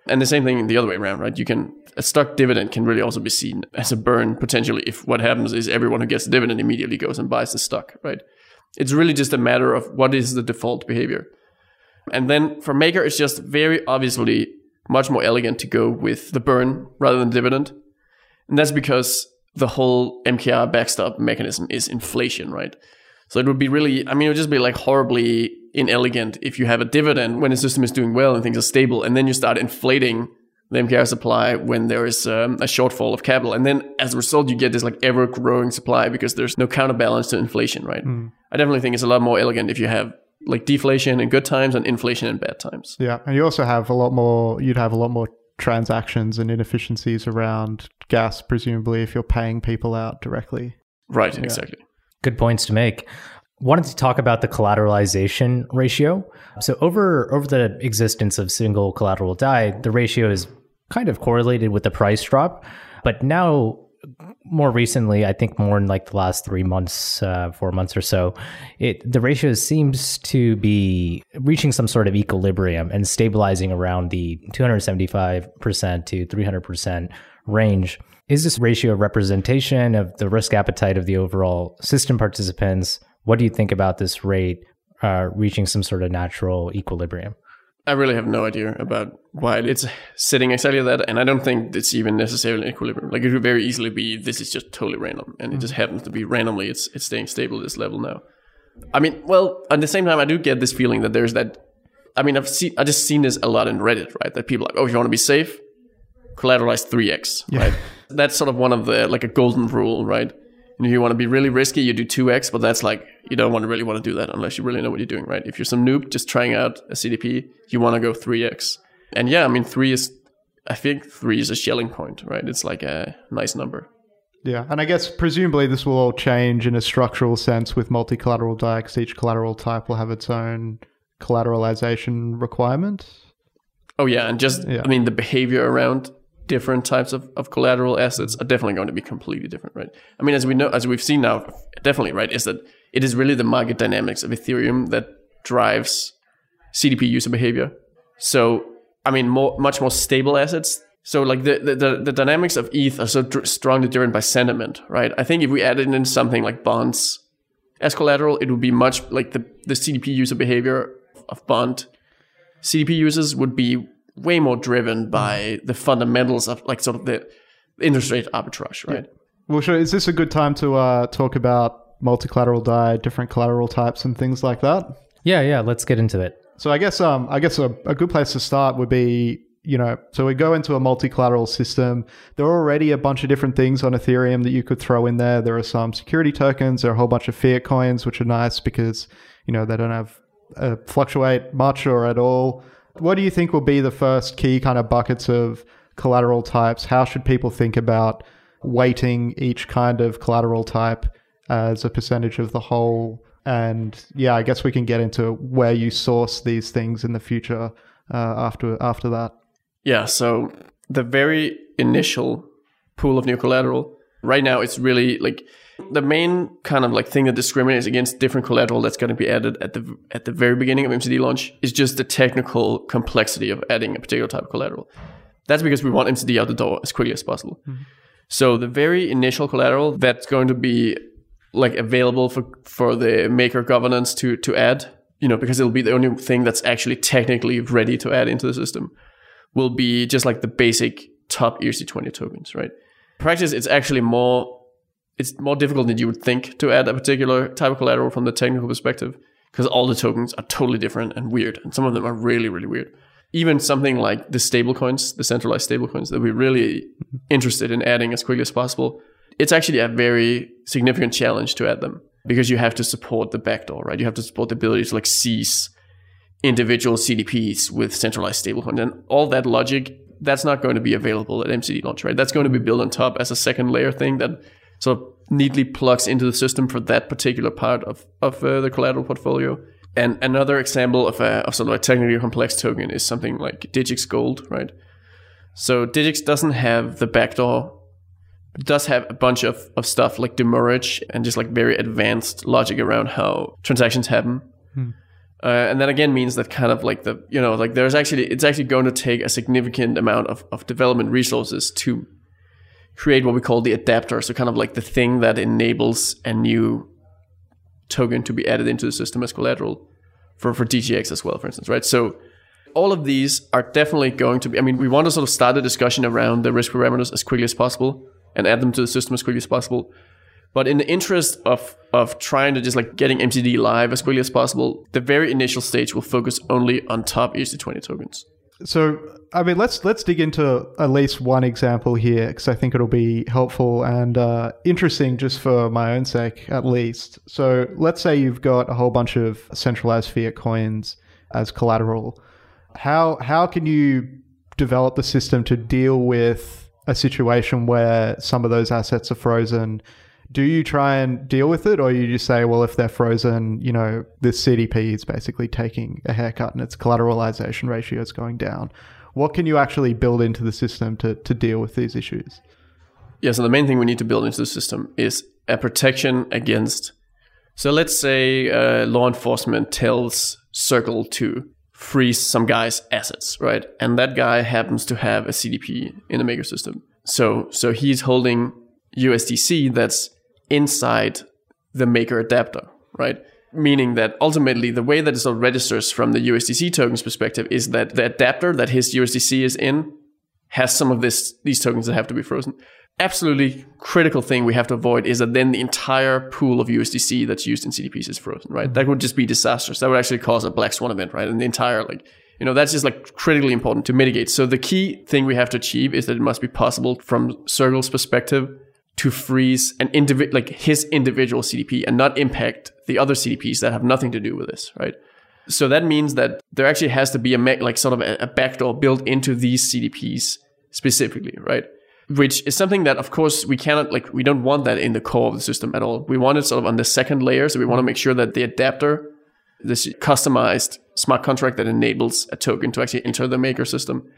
And the same thing the other way around, right? A stuck dividend can really also be seen as a burn potentially if what happens is everyone who gets the dividend immediately goes and buys the stock, right? It's really just a matter of what is the default behavior. And then for Maker, it's just very obviously much more elegant to go with the burn rather than dividend. And that's because the whole MKR backstop mechanism is inflation, right? So it would be really, it would just be like horribly inelegant if you have a dividend when the system is doing well and things are stable, and then you start inflating the MKR supply when there is a shortfall of capital. And then as a result, you get this like ever growing supply because there's no counterbalance to inflation, right? I definitely think it's a lot more elegant if you have like deflation in good times and inflation in bad times. Yeah. And you also have you'd have a lot more transactions and inefficiencies around gas, presumably, if you're paying people out directly. Right, exactly. Good points to make. Wanted to talk about the collateralization ratio. So over the existence of single collateral DAI, the ratio is kind of correlated with the price drop. But now, more recently, I think more in like the last 3 months, 4 months or so, the ratio seems to be reaching some sort of equilibrium and stabilizing around the 275% to 300% range. Is this ratio a representation of the risk appetite of the overall system participants? What do you think about this rate reaching some sort of natural equilibrium? I really have no idea about why it's sitting exactly at that, and I don't think it's even necessarily equilibrium. Like it could very easily be this is just totally random, and it just happens to be randomly it's staying stable at this level now. At the same time, I do get this feeling that there's that. I just seen this a lot in Reddit, right? That people are like, if you want to be safe, collateralize 3x, right? That's sort of one of the like a golden rule, right? And if you want to be really risky, you do 2x, but that's like, you don't really want to do that unless you really know what you're doing, right? If you're some noob just trying out a CDP, you want to go 3x. And I think 3 is a Schelling point, right? It's like a nice number. Yeah, and I guess presumably this will all change in a structural sense with multi-collateral DAI, because each collateral type will have its own collateralization requirement. Oh yeah, and the behavior around different types of collateral assets are definitely going to be completely different, right? As we've seen now, definitely, right, is that it is really the market dynamics of Ethereum that drives CDP user behavior. So, much more stable assets. So, like the dynamics of ETH are so strongly driven by sentiment, right? I think if we added in something like bonds as collateral, it would be much like the CDP user behavior of bond. CDP users would be way more driven by the fundamentals of like sort of the interest rate arbitrage, right? Yeah. Well, sure. Is this a good time to talk about multi-collateral DAI, different collateral types and things like that? Yeah. Let's get into it. So I guess a good place to start would be, so we go into a multi-collateral system. There are already a bunch of different things on Ethereum that you could throw in there. There are some security tokens. There are a whole bunch of fiat coins, which are nice because, they don't have fluctuate much or at all. What do you think will be the first key kind of buckets of collateral types? How should people think about weighting each kind of collateral type as a percentage of the whole? And yeah, I guess we can get into where you source these things in the future after that. Yeah, so the very initial pool of new collateral, right now it's really like the main kind of like thing that discriminates against different collateral that's going to be added at the very beginning of MCD launch is just the technical complexity of adding a particular type of collateral. That's because we want MCD out the door as quickly as possible. Mm-hmm. So the very initial collateral that's going to be like available for the Maker governance to add, because it'll be the only thing that's actually technically ready to add into the system, will be just like the basic top ERC20 tokens, right? In practice, it's actually more difficult than you would think to add a particular type of collateral from the technical perspective, because all the tokens are totally different and weird, and some of them are really, really weird. Even something like the stablecoins, the centralized stablecoins that we're really interested in adding as quickly as possible, it's actually a very significant challenge to add them, because you have to support the backdoor, right? You have to support the ability to like seize individual CDPs with centralized stablecoins, and all that logic, that's not going to be available at MCD launch, right? That's going to be built on top as a second layer thing that sort of neatly plugs into the system for that particular part of the collateral portfolio. And another example of sort of a technically complex token is something like Digix Gold, right? So Digix doesn't have the backdoor. It does have a bunch of stuff like demurrage and just like very advanced logic around how transactions happen. And that again means that kind of like it's actually going to take a significant amount of development resources to create what we call the adapter. So kind of like the thing that enables a new token to be added into the system as collateral for DGX as well, for instance, right? So all of these are definitely going to be, we want to sort of start a discussion around the risk parameters as quickly as possible and add them to the system as quickly as possible. But in the interest of trying to just like getting MCD live as quickly as possible, the very initial stage will focus only on top ERC20 tokens. So, let's dig into at least one example here, because I think it'll be helpful and interesting just for my own sake, at least. So let's say you've got a whole bunch of centralized fiat coins as collateral. How can you develop the system to deal with a situation where some of those assets are frozen? Do you try and deal with it, or you just say, well, if they're frozen, this CDP is basically taking a haircut and its collateralization ratio is going down? What can you actually build into the system to deal with these issues? Yeah, so the main thing we need to build into the system is a protection against... So let's say law enforcement tells Circle to freeze some guy's assets, right? And that guy happens to have a CDP in the Maker system. So he's holding USDC that's inside the Maker adapter, right? Meaning that ultimately the way that it sort of registers from the USDC tokens perspective is that the adapter that his USDC is in has some of these tokens that have to be frozen. Absolutely critical thing we have to avoid is that then the entire pool of USDC that's used in CDPs is frozen, right? That would just be disastrous. That would actually cause a black swan event, right? And the entire that's just like critically important to mitigate. So the key thing we have to achieve is that it must be possible from Circle's perspective to freeze his individual CDP and not impact the other CDPs that have nothing to do with this, right? So that means that there actually has to be a backdoor built into these CDPs specifically, right? Which is something that, of course, we don't want that in the core of the system at all. We want it sort of on the second layer. So we want to make sure that the adapter, this customized smart contract that enables a token to actually enter the Maker system,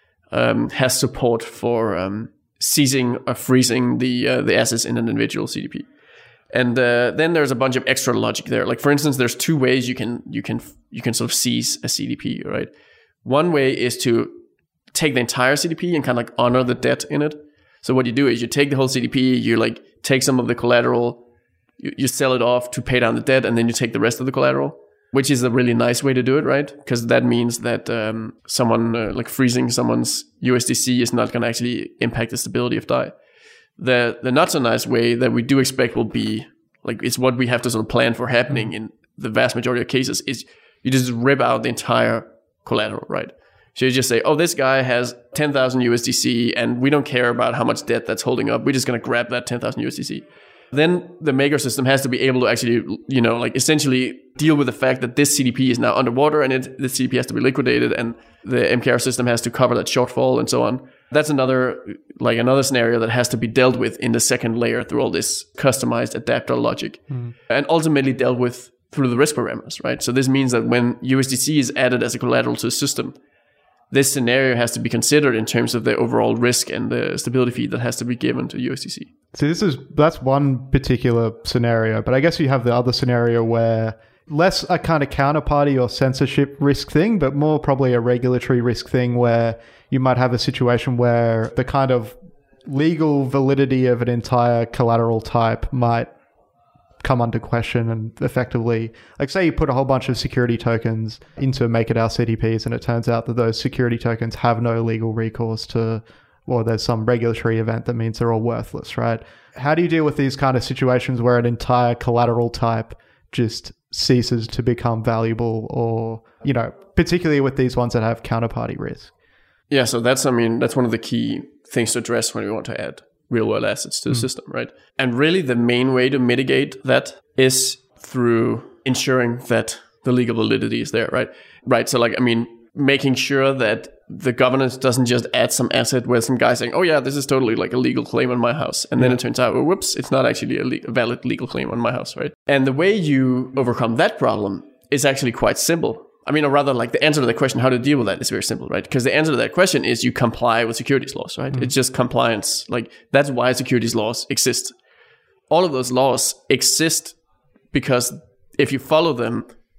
has support for seizing or freezing the assets in an individual CDP. And then there's a bunch of extra logic there. Like, for instance, there's two ways you can sort of seize a CDP, right? One way is to take the entire CDP and kind of like honor the debt in it. So what you do is you take the whole CDP, you like take some of the collateral, you sell it off to pay down the debt, and then you take the rest of the collateral, which is a really nice way to do it, right? Because that means that someone freezing someone's USDC is not going to actually impact the stability of DAI. The not so nice way that we do expect will be it's what we have to sort of plan for happening in the vast majority of cases is you just rip out the entire collateral, right? So you just say, oh, this guy has 10,000 USDC and we don't care about how much debt that's holding up. We're just going to grab that 10,000 USDC. Then the Maker system has to be able to actually, essentially deal with the fact that this CDP is now underwater and the CDP has to be liquidated and the MKR system has to cover that shortfall and so on. That's another scenario that has to be dealt with in the second layer through all this customized adapter logic and ultimately dealt with through the risk parameters, right? So this means that when USDC is added as a collateral to the system, this scenario has to be considered in terms of the overall risk and the stability fee that has to be given to USDC. So that's one particular scenario, but I guess you have the other scenario where less a kind of counterparty or censorship risk thing, but more probably a regulatory risk thing where you might have a situation where the kind of legal validity of an entire collateral type might come under question and effectively, say you put a whole bunch of security tokens into MakerDAO CDPs and it turns out that those security tokens have no legal recourse to, or there's some regulatory event that means they're all worthless, right? How do you deal with these kind of situations where an entire collateral type just ceases to become valuable or, particularly with these ones that have counterparty risk? Yeah, so that's one of the key things to address when we want to add real world assets to the system, right? And really the main way to mitigate that is through ensuring that the legal validity is there, right? Right. So making sure that the governance doesn't just add some asset where some guy saying, oh yeah, this is totally like a legal claim on my house. And then it turns out, whoops, it's not actually a valid legal claim on my house, right? And the way you overcome that problem is actually quite simple. Or rather, the answer to the question, how to deal with that is very simple, right? Because the answer to that question is you comply with securities laws, right? It's just compliance. That's why securities laws exist. All of those laws exist because if you follow them,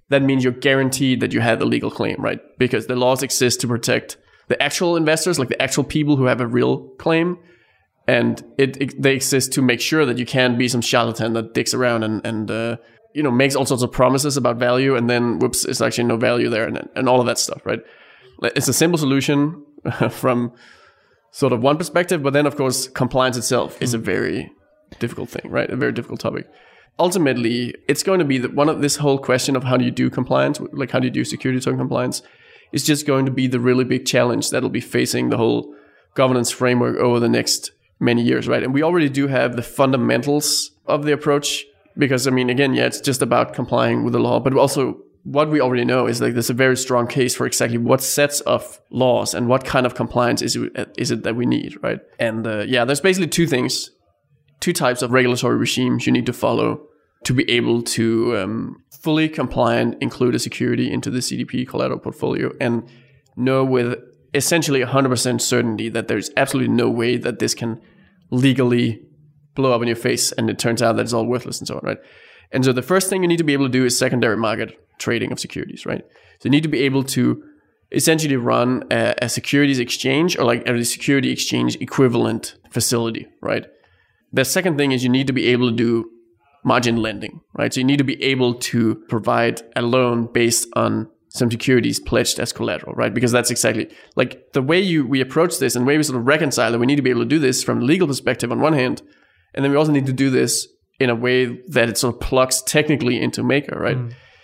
that means you're guaranteed that you have a legal claim, right? Because the laws exist to protect the actual investors, like the actual people who have a real claim. And they exist to make sure that you can't be some charlatan that dicks around and makes all sorts of promises about value, and then whoops, it's actually no value there, and all of that stuff, right? It's a simple solution from sort of one perspective, but then of course compliance itself is a very difficult thing, right? A very difficult topic. Ultimately, it's going to be one of this whole question of how do you do compliance, like how do you do security token compliance, is just going to be the really big challenge that'll be facing the whole governance framework over the next many years, right? And we already do have the fundamentals of the approach because, I mean, again, it's just about complying with the law. But also what we already know is like there's a very strong case for exactly what sets of laws and what kind of compliance is it that we need, right? And there's basically two types of regulatory regimes you need to follow to be able to fully compliant include a security into the CDP collateral portfolio and know with essentially 100% certainty that there's absolutely no way that this can legally blow up in your face and it turns out that it's all worthless and so on, right? And so the first thing you need to be able to do is secondary market trading of securities, right? So you need to be able to essentially run a securities exchange or like a security exchange equivalent facility, right? The second thing is you need to be able to do margin lending, right? So you need to be able to provide a loan based on some securities pledged as collateral, right? Because that's exactly like the way we approach this and the way we sort of reconcile that we need to be able to do this from a legal perspective on one hand, and then we also need to do this in a way that it sort of plugs technically into Maker, right?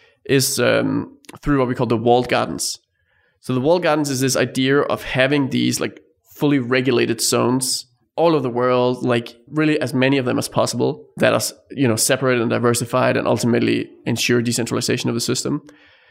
Is through what we call the walled gardens. So the walled gardens is this idea of having these like fully regulated zones all over the world, like really as many of them as possible that are, separated and diversified and ultimately ensure decentralization of the system.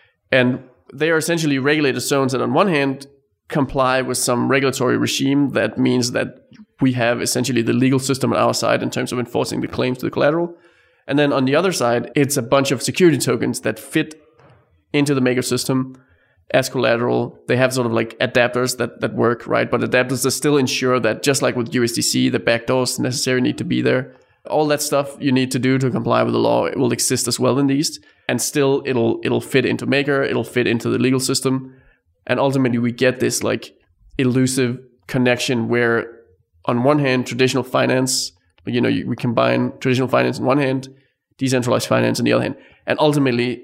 And they are essentially regulated zones that on one hand comply with some regulatory regime that means that we have essentially the legal system on our side in terms of enforcing the claims to the collateral. And then on the other side, it's a bunch of security tokens that fit into the Maker system as collateral. They have sort of like adapters that work, right? But adapters that still ensure that just like with USDC, the backdoors necessary need to be there. All that stuff you need to do to comply with the law, it will exist as well in these. And still it'll fit into Maker, it'll fit into the legal system. And ultimately we get this like elusive connection where on one hand, traditional finance, we combine traditional finance on one hand, decentralized finance on the other hand. And ultimately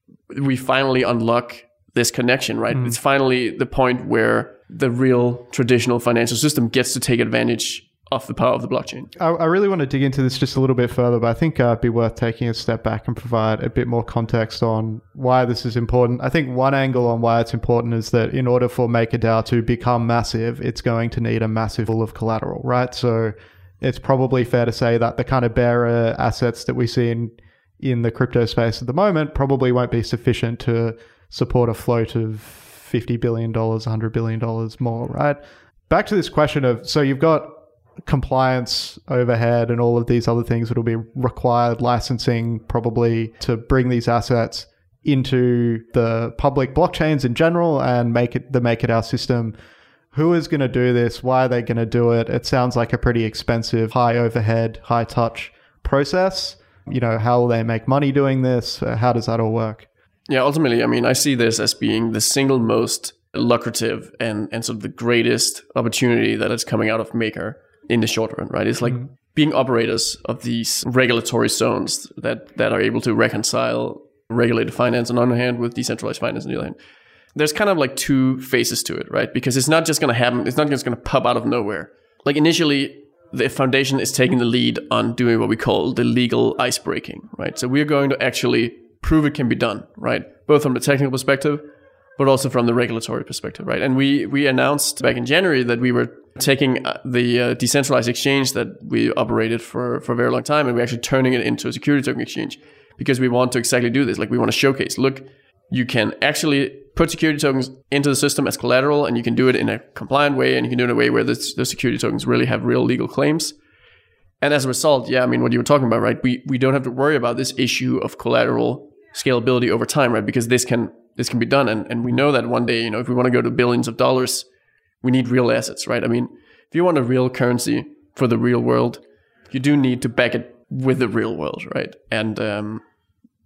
we finally unlock this connection, right? It's finally the point where the real traditional financial system gets to take advantage of the power of the blockchain. I really want to dig into this just a little bit further, but I think it'd be worth taking a step back and provide a bit more context on why this is important. I think one angle on why it's important is that in order for MakerDAO to become massive, it's going to need a massive pool of collateral, right? So it's probably fair to say that the kind of bearer assets that we see in the crypto space at the moment probably won't be sufficient to support a float of $50 billion, $100 billion more, right? Back to this question of, so you've got compliance overhead and all of these other things that will be required, licensing probably to bring these assets into the public blockchains in general and make it the MakerDAO system. Who is going to do this? Why are they going to do it? It sounds like a pretty expensive, high overhead, high touch process. How will they make money doing this? How does that all work? Yeah, ultimately, I mean, I see this as being the single most lucrative and sort of the greatest opportunity that is coming out of Maker in the short run, right? It's like being operators of these regulatory zones that are able to reconcile regulated finance on the one hand with decentralized finance on the other hand. There's kind of like two phases to it, right? Because it's not just going to happen. It's not just going to pop out of nowhere. Like initially, the foundation is taking the lead on doing what we call the legal ice breaking, right? So we're going to actually prove it can be done, right? Both from the technical perspective, but also from the regulatory perspective, right? And we announced back in January that we were taking the decentralized exchange that we operated for a very long time, and we're actually turning it into a security token exchange because we want to exactly do this. Like we want to showcase, look, you can actually put security tokens into the system as collateral, and you can do it in a compliant way, and you can do it in a way where the security tokens really have real legal claims. And as a result, yeah, I mean, what you were talking about, right? We don't have to worry about this issue of collateral scalability over time, right? Because this can be done. And we know that one day, if we want to go to billions of dollars, we need real assets, right? I mean, if you want a real currency for the real world, you do need to back it with the real world, right? And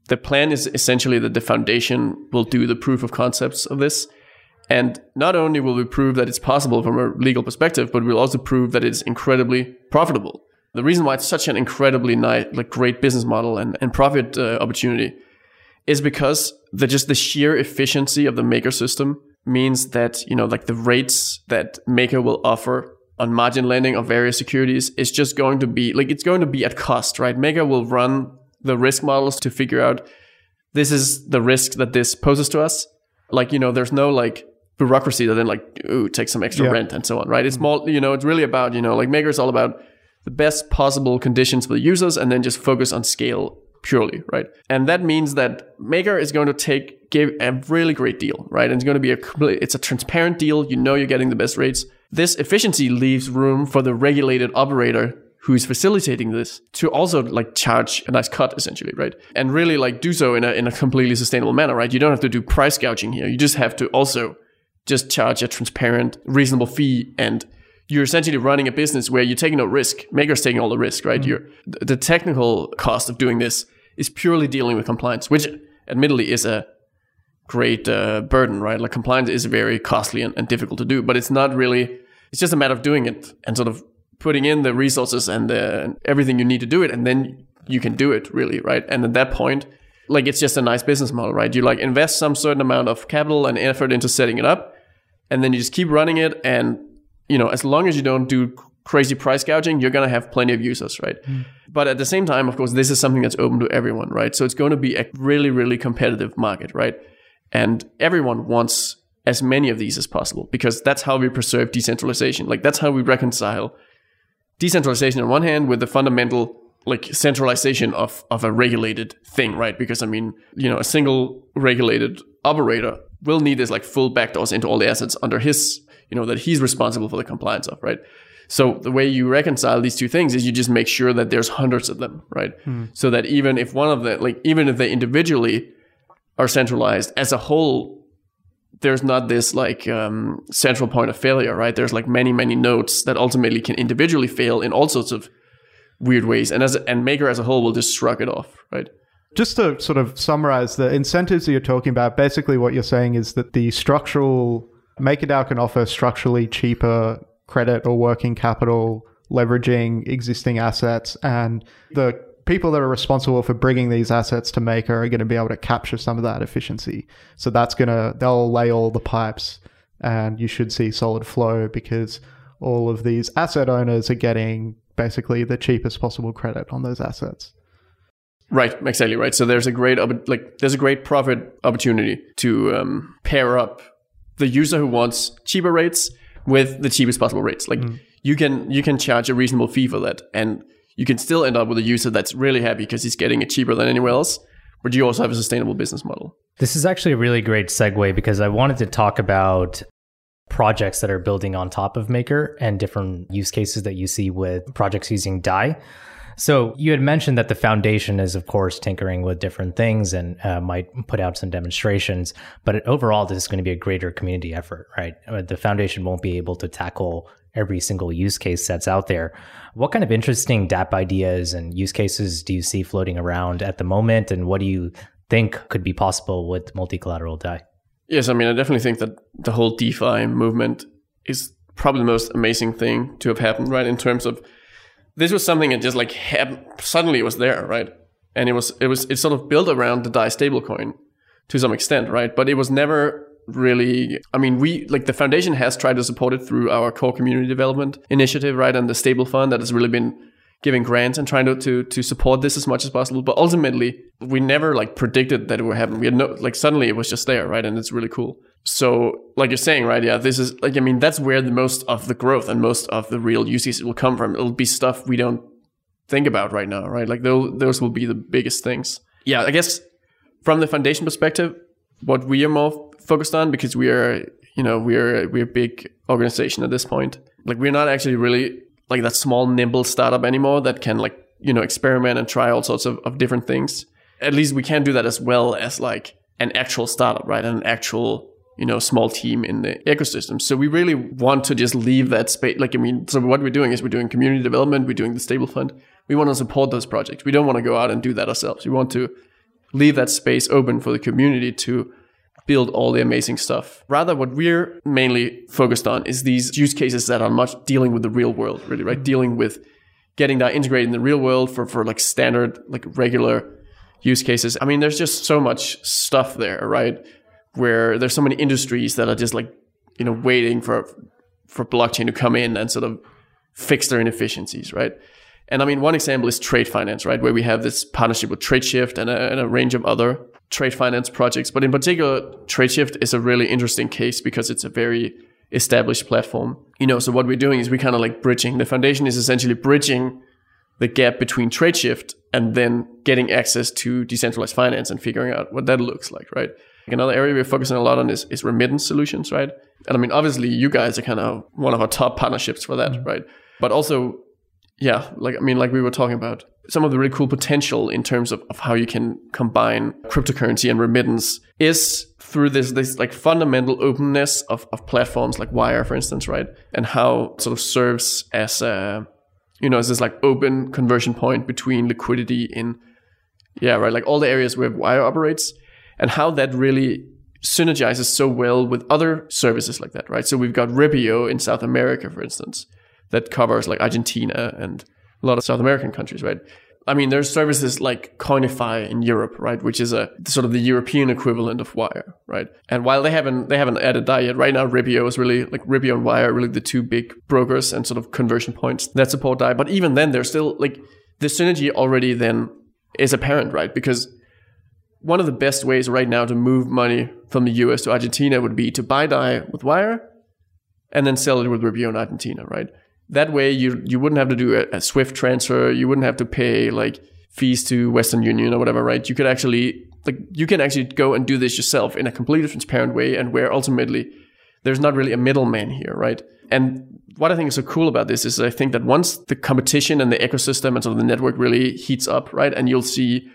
the plan is essentially that the foundation will do the proof of concepts of this. And not only will we prove that it's possible from a legal perspective, but we'll also prove that it's incredibly profitable. The reason why it's such an incredibly nice, like great business model and profit opportunity is because the sheer efficiency of the Maker system means that, like the rates that Maker will offer on margin lending of various securities is just going to be, like, it's going to be at cost, right? Maker will run the risk models to figure out this is the risk that this poses to us. Like, there's no like bureaucracy that then like, take some extra rent and so on, right? It's more, it's really about, like Maker is all about the best possible conditions for the users and then just focus on scale purely, right? And that means that Maker is going to give a really great deal, right? And it's going to be it's a transparent deal. You're getting the best rates. This efficiency leaves room for the regulated operator who's facilitating this to also like charge a nice cut essentially, right? And really like do so in a completely sustainable manner, right? You don't have to do price gouging here. You just have to also just charge a transparent, reasonable fee, and you're essentially running a business where you're taking no risk. Maker's taking all the risk, right? The technical cost of doing this is purely dealing with compliance, which admittedly is a great burden, right? Like compliance is very costly and difficult to do, but it's not really, it's just a matter of doing it and sort of putting in the resources and everything you need to do it, and then you can do it really, right? And at that point, like it's just a nice business model, right? You like invest some certain amount of capital and effort into setting it up, and then you just keep running it, and as long as you don't do crazy price gouging, you're going to have plenty of users, right? But at the same time, of course, this is something that's open to everyone, right? So it's going to be a really, really competitive market, right? And everyone wants as many of these as possible because that's how we preserve decentralization. Like that's how we reconcile decentralization on one hand with the fundamental like centralization of a regulated thing, right? Because I mean, a single regulated operator will need this like full backdoors into all the assets under his, that he's responsible for the compliance of, right? So the way you reconcile these two things is you just make sure that there's hundreds of them, right? So that even if one of them, like even if they individually are centralized, as a whole, there's not this like central point of failure, right? There's like many, many nodes that ultimately can individually fail in all sorts of weird ways. And Maker as a whole will just shrug it off, right? Just to sort of summarize the incentives that you're talking about, basically what you're saying is that the MakerDAO can offer structurally cheaper credit or working capital, leveraging existing assets, and the people that are responsible for bringing these assets to Maker are going to be able to capture some of that efficiency. So they'll lay all the pipes, and you should see solid flow because all of these asset owners are getting basically the cheapest possible credit on those assets. Right, exactly right. So there's a great profit opportunity to pair up the user who wants cheaper rates with the cheapest possible rates. Like you can charge a reasonable fee for that, and you can still end up with a user that's really happy because he's getting it cheaper than anywhere else, but you also have a sustainable business model. This is actually a really great segue because I wanted to talk about projects that are building on top of Maker and different use cases that you see with projects using DAI. So you had mentioned that the foundation is, of course, tinkering with different things and might put out some demonstrations, but overall, this is going to be a greater community effort, right? The foundation won't be able to tackle every single use case that's out there. What kind of interesting dApp ideas and use cases do you see floating around at the moment, and what do you think could be possible with multi-collateral DAI? Yes, I mean, I definitely think that the whole DeFi movement is probably the most amazing thing to have happened, right? In terms of this was something that just like happened, suddenly it was there, right? And it sort of built around the DAI stablecoin to some extent, right? But it was never really, I mean, the foundation has tried to support it through our core community development initiative, right? And the stable fund that has really been giving grants and trying to support this as much as possible. But ultimately, we never like predicted that it would happen. We had suddenly it was just there, right? And it's really cool. So like you're saying, right? Yeah, this is like, I mean, that's where the most of the growth and most of the real use cases will come from. It'll be stuff we don't think about right now, right? Like those will be the biggest things. Yeah, I guess from the foundation perspective, what we are more focused on, because we're a big organization at this point. Like we're not actually really like that small nimble startup anymore that can like, experiment and try all sorts of different things. At least we can do that as well as like an actual startup, right? And an actual, small team in the ecosystem. So we really want to just leave that space. So what we're doing is we're doing community development, we're doing the stable fund. We want to support those projects. We don't want to go out and do that ourselves. We want to leave that space open for the community to build all the amazing stuff. Rather, what we're mainly focused on is these use cases that are much dealing with the real world, really, right? Dealing with getting that integrated in the real world for like standard, like regular use cases. I mean, there's just so much stuff there, right? Where there's so many industries that are just like, waiting for blockchain to come in and sort of fix their inefficiencies, right? And I mean, one example is trade finance, right? Where we have this partnership with Tradeshift and a range of other trade finance projects. But in particular, Tradeshift is a really interesting case because it's a very established platform. So what we're doing is we kind of like bridging. The foundation is essentially bridging the gap between Tradeshift and then getting access to decentralized finance and figuring out what that looks like, right? Another area we're focusing a lot on is remittance solutions, right? And I mean, obviously, you guys are kind of one of our top partnerships for that, right? But also, yeah, like we were talking about, some of the really cool potential in terms of how you can combine cryptocurrency and remittance is through this like fundamental openness of platforms like Wire, for instance, right? And how it sort of serves as as this like open conversion point between liquidity in, like all the areas where Wire operates, and how that really synergizes so well with other services like that, right? So we've got Ripio in South America, for instance, that covers like Argentina and a lot of South American countries, right? I mean, there's services like Coinify in Europe, right, which is a sort of the European equivalent of Wire, right? And while they haven't added that yet, right now Ripio is really like Ripio and Wire are really the two big brokers and sort of conversion points that support DAI. But even then, there's still like the synergy already then is apparent, right? Because one of the best ways right now to move money from the US to Argentina would be to buy DAI with Wire and then sell it with Ripio in Argentina, right? That way you wouldn't have to do a SWIFT transfer. You wouldn't have to pay like fees to Western Union or whatever, right? You can actually go and do this yourself in a completely transparent way, and where ultimately there's not really a middleman here, right? And what I think is so cool about this is I think that once the competition and the ecosystem and sort of the network really heats up, right? And you'll see,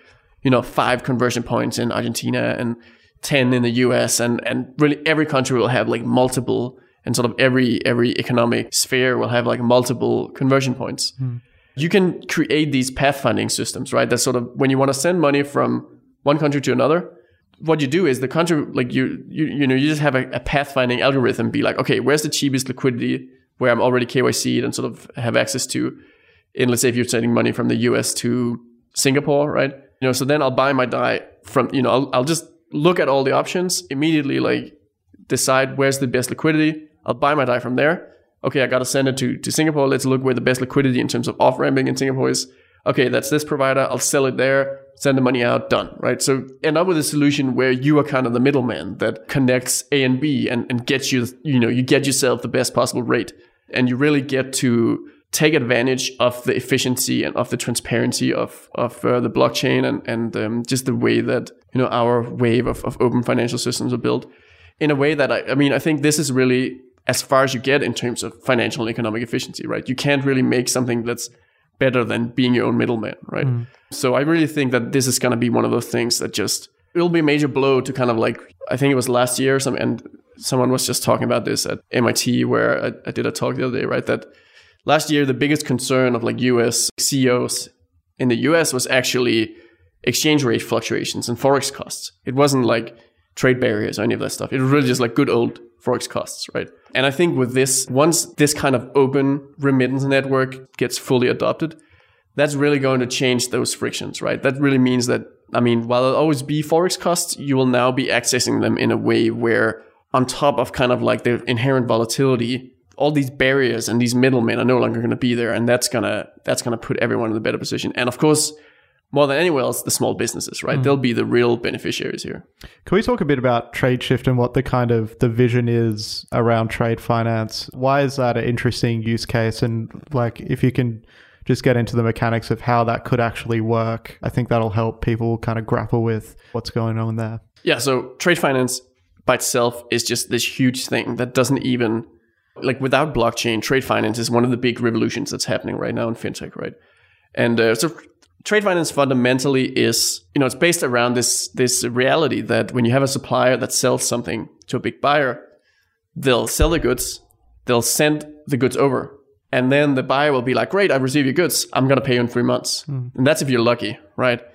5 conversion points in Argentina and 10 in the US, and really every country will have like multiple, and sort of every economic sphere will have like multiple conversion points. You can create these pathfinding systems, right? That's sort of when you want to send money from one country to another, what you do is the country, like you just have a pathfinding algorithm be like, okay, where's the cheapest liquidity where I'm already KYC'd and sort of have access to, in, let's say if you're sending money from the US to Singapore, right? So then I'll buy my DAI from, I'll just look at all the options, immediately like decide where's the best liquidity. I'll buy my DAI from there. Okay, I got to send it to Singapore. Let's look where the best liquidity in terms of off-ramping in Singapore is. Okay, that's this provider. I'll sell it there, send the money out, done, right? So end up with a solution where you are kind of the middleman that connects A and B and gets you, you get yourself the best possible rate. And you really get to take advantage of the efficiency and of the transparency of the blockchain and just the way that, our wave of open financial systems are built in a way that, I think this is really as far as you get in terms of financial and economic efficiency, right? You can't really make something that's better than being your own middleman, right? So I really think that this is going to be one of those things that it'll be a major blow to kind of like, I think it was last year, and someone was just talking about this at MIT where I did a talk the other day, right? That last year, the biggest concern of like US CEOs in the US was actually exchange rate fluctuations and Forex costs. It wasn't like trade barriers or any of that stuff. It was really just like good old Forex costs, right? And I think with this, once this kind of open remittance network gets fully adopted, that's really going to change those frictions, right? That really means that, while there'll always be Forex costs, you will now be accessing them in a way where on top of kind of like the inherent volatility, all these barriers and these middlemen are no longer going to be there. And that's gonna put everyone in a better position. And of course, more than anywhere else, the small businesses, right? They'll be the real beneficiaries here. Can we talk a bit about Tradeshift and what the vision is around trade finance? Why is that an interesting use case? And like, if you can just get into the mechanics of how that could actually work, I think that'll help people kind of grapple with what's going on there. Yeah, so trade finance by itself is just this huge thing that doesn't even, like without blockchain, trade finance is one of the big revolutions that's happening right now in fintech, right? And so trade finance fundamentally is, it's based around this reality that when you have a supplier that sells something to a big buyer, they'll sell the goods, they'll send the goods over, and then the buyer will be like, great, I received your goods, I'm going to pay you in 3 months. And that's if you're lucky, right?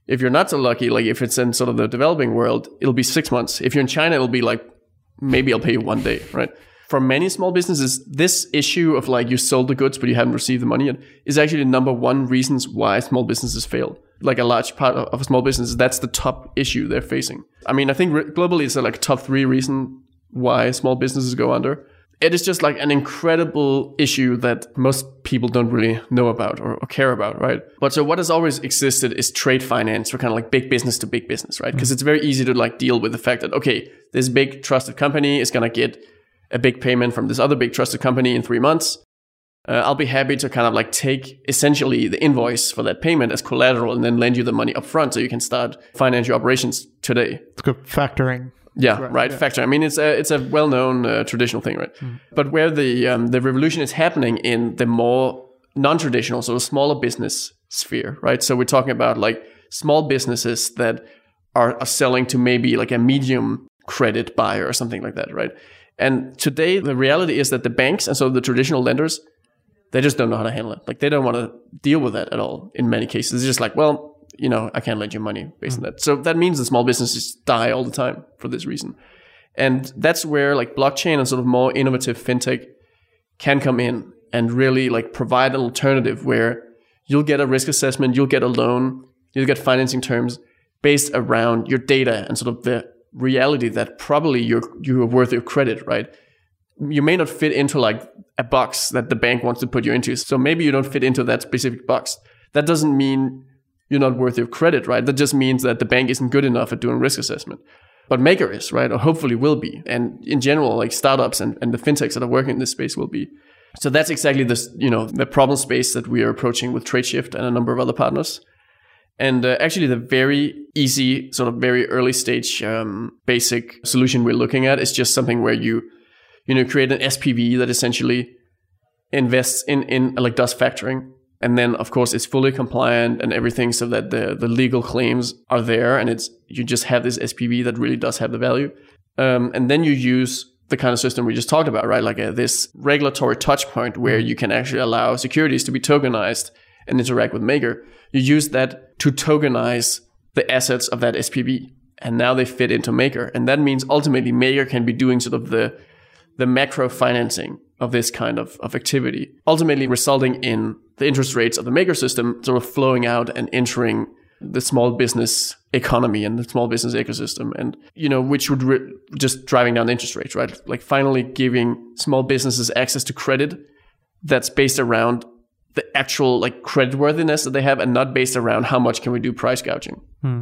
If you're not so lucky, like if it's in sort of the developing world, it'll be 6 months. If you're in China, it'll be like, maybe I'll pay you 1 day, right? For many small businesses, this issue of like you sold the goods but you haven't received the money yet is actually the number one reasons why small businesses fail. Like a large part of a small business, that's the top issue they're facing. I mean, I think globally it's like a top 3 reason why small businesses go under. It is just like an incredible issue that most people don't really know about or care about, right? But so what has always existed is trade finance for kind of like big business to big business, right? Because it's very easy to like deal with the fact that, okay, this big trusted company is going to get a big payment from this other big trusted company in 3 months. I'll be happy to kind of like take essentially the invoice for that payment as collateral and then lend you the money up front so you can start finance your operations today. It's good factoring. Yeah, right. Yeah. Factoring. I mean, it's a well-known traditional thing, right? But where the revolution is happening in the more non-traditional, so smaller business sphere, right? So we're talking about like small businesses that are selling to maybe like a medium credit buyer or something like that, right? And today the reality is that the banks and so the traditional lenders, they just don't know how to handle it. Like they don't want to deal with that at all in many cases. It's just like, well, you know, I can't lend you money based on that. So that means the small businesses die all the time for this reason. And that's where like blockchain and sort of more innovative fintech can come in and really like provide an alternative where you'll get a risk assessment, you'll get a loan, you'll get financing terms based around your data and sort of the reality that probably you're worth your credit, right? You may not fit into like a box that the bank wants to put you into. So maybe you don't fit into that specific box. That doesn't mean you're not worth your credit, right? That just means that the bank isn't good enough at doing risk assessment. But Maker is, right? Or hopefully will be. And in general, like startups and the fintechs that are working in this space will be. So that's exactly this, you know, the problem space that we are approaching with Tradeshift and a number of other partners. And actually the very easy, sort of very early stage basic solution we're looking at is just something where you create an SPV that essentially invests in like does factoring. And then, of course, it's fully compliant and everything so that the legal claims are there. And you just have this SPV that really does have the value. And then you use the kind of system we just talked about, right? Like this regulatory touch point where you can actually allow securities to be tokenized and interact with Maker. You use that to tokenize the assets of that SPV. And now they fit into Maker. And that means ultimately Maker can be doing sort of the macro financing of this kind of activity, ultimately resulting in the interest rates of the Maker system sort of flowing out and entering the small business economy and the small business ecosystem, and which would just driving down the interest rates, right? Like finally giving small businesses access to credit that's based around the actual like creditworthiness that they have, and not based around how much can we do price gouging.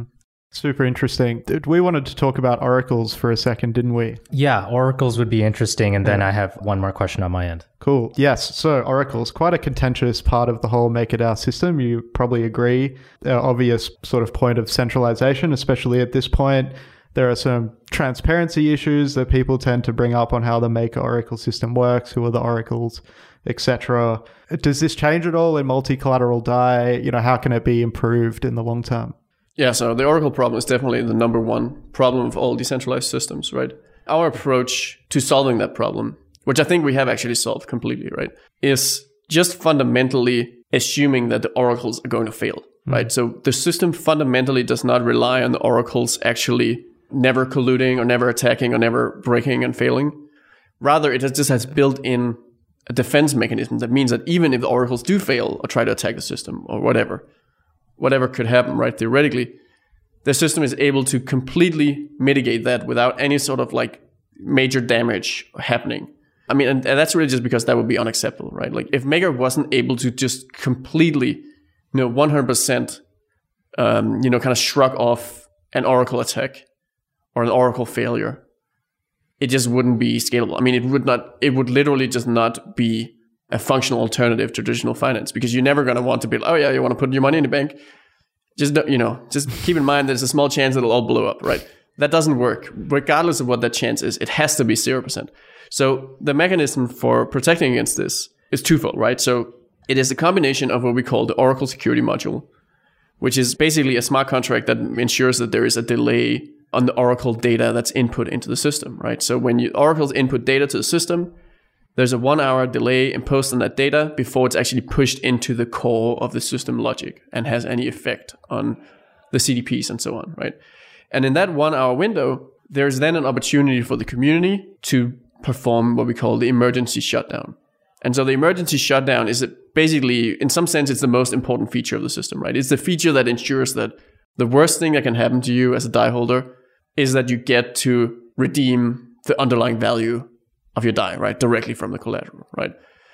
Super interesting. We wanted to talk about oracles for a second, didn't we? Yeah, oracles would be interesting. And then I have one more question on my end. Cool. Yes. So oracles, quite a contentious part of the whole MakerDAO system. You probably agree. Obvious sort of point of centralization, especially at this point. There are some transparency issues that people tend to bring up on how the Maker Oracle system works, who are the oracles, etc. Does this change at all in multi-collateral DAI? How can it be improved in the long term? Yeah, so the Oracle problem is definitely the number one problem of all decentralized systems, right? Our approach to solving that problem, which I think we have actually solved completely, right, is just fundamentally assuming that the oracles are going to fail, right? So the system fundamentally does not rely on the oracles actually never colluding or never attacking or never breaking and failing. Rather, it just has built in a defense mechanism that means that even if the oracles do fail or try to attack the system or whatever could happen, right? Theoretically, the system is able to completely mitigate that without any sort of like major damage happening. I mean, and that's really just because that would be unacceptable, right? Like if Maker wasn't able to just completely, 100%, kind of shrug off an Oracle attack or an Oracle failure, it just wouldn't be scalable. I mean, it would literally just not be a functional alternative to traditional finance, because you're never going to want to be like, oh yeah, you want to put your money in the bank. Just keep in mind there's a small chance that it'll all blow up, right? That doesn't work. Regardless of what that chance is, it has to be 0%. So the mechanism for protecting against this is twofold, right? So it is a combination of what we call the Oracle Security Module, which is basically a smart contract that ensures that there is a delay on the Oracle data that's input into the system, right? So when Oracle's input data to the system, there's a 1 hour delay imposed on that data before it's actually pushed into the core of the system logic and has any effect on the CDPs and so on, right? And in that 1 hour window, there's then an opportunity for the community to perform what we call the emergency shutdown. And so the emergency shutdown is basically, in some sense, it's the most important feature of the system, right? It's the feature that ensures that the worst thing that can happen to you as a DAI holder is that you get to redeem the underlying value of your DAI, right? Directly from the collateral, right?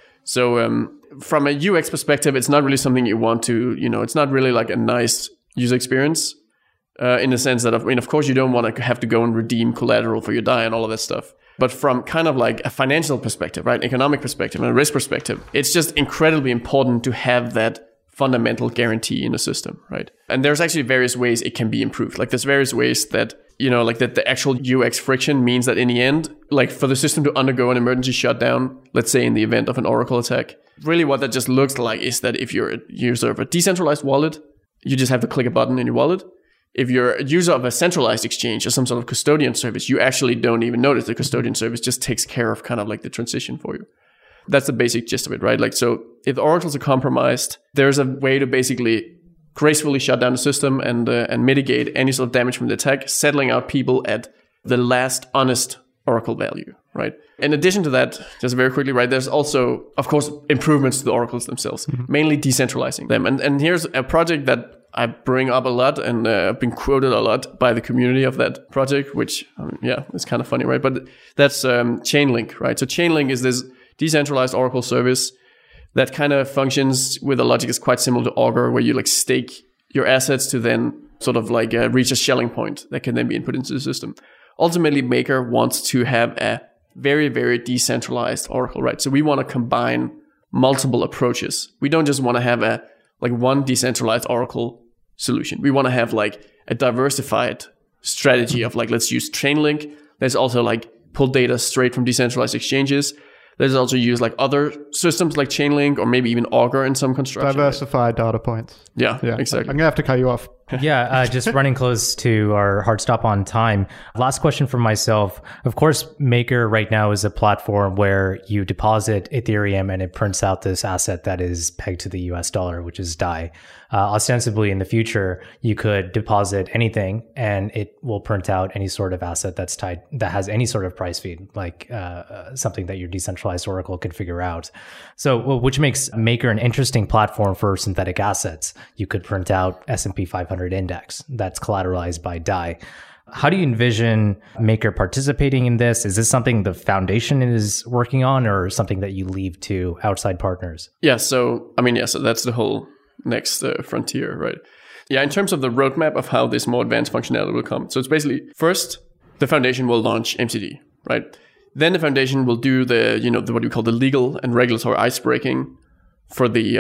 So from a UX perspective, it's not really something you want to, it's not really like a nice user experience in the sense that, of course, you don't want to have to go and redeem collateral for your DAI and all of that stuff. But from kind of like a financial perspective, right? Economic perspective and a risk perspective, it's just incredibly important to have that fundamental guarantee in the system, right? And there's actually various ways it can be improved. Like there's various ways that, like that the actual UX friction means that in the end, like for the system to undergo an emergency shutdown, let's say in the event of an Oracle attack, really what that just looks like is that if you're a user of a decentralized wallet, you just have to click a button in your wallet. If you're a user of a centralized exchange or some sort of custodian service, you actually don't even notice the custodian service just takes care of kind of like the transition for you. That's the basic gist of it, right? Like, so if the oracles are compromised, there's a way to basically gracefully shut down the system and mitigate any sort of damage from the attack, settling out people at the last honest oracle value, right? In addition to that, just very quickly, right, there's also, of course, improvements to the oracles themselves, mainly decentralizing them. And here's a project that I bring up a lot and I've been quoted a lot by the community of that project, which, it's kind of funny, right? But that's Chainlink, right? So Chainlink is this decentralized Oracle service that kind of functions with a logic is quite similar to Augur, where you like stake your assets to then sort of like reach a shelling point that can then be input into the system. Ultimately, Maker wants to have a very, very decentralized Oracle, right? So we want to combine multiple approaches. We don't just want to have one decentralized Oracle solution. We want to have like a diversified strategy of like, let's use Chainlink. Let's also like pull data straight from decentralized exchanges. Let's also use like other systems like Chainlink or maybe even Augur in some construction. Diversified data points. Yeah, exactly. I'm going to have to cut you off. Just running close to our hard stop on time. Last question from myself. Of course, Maker right now is a platform where you deposit Ethereum and it prints out this asset that is pegged to the US dollar, which is DAI. Ostensibly in the future, you could deposit anything and it will print out any sort of asset that's tied, that has any sort of price feed, like something that your decentralized Oracle could figure out. So, which makes Maker an interesting platform for synthetic assets. You could print out S&P 500 index that's collateralized by DAI. How do you envision Maker participating in this? Is this something the foundation is working on or something that you leave to outside partners? So that's the whole next frontier, right? In terms of the roadmap of how this more advanced functionality will come. So it's basically, first, the foundation will launch MCD, right? Then the foundation will do what we call the legal and regulatory icebreaking for the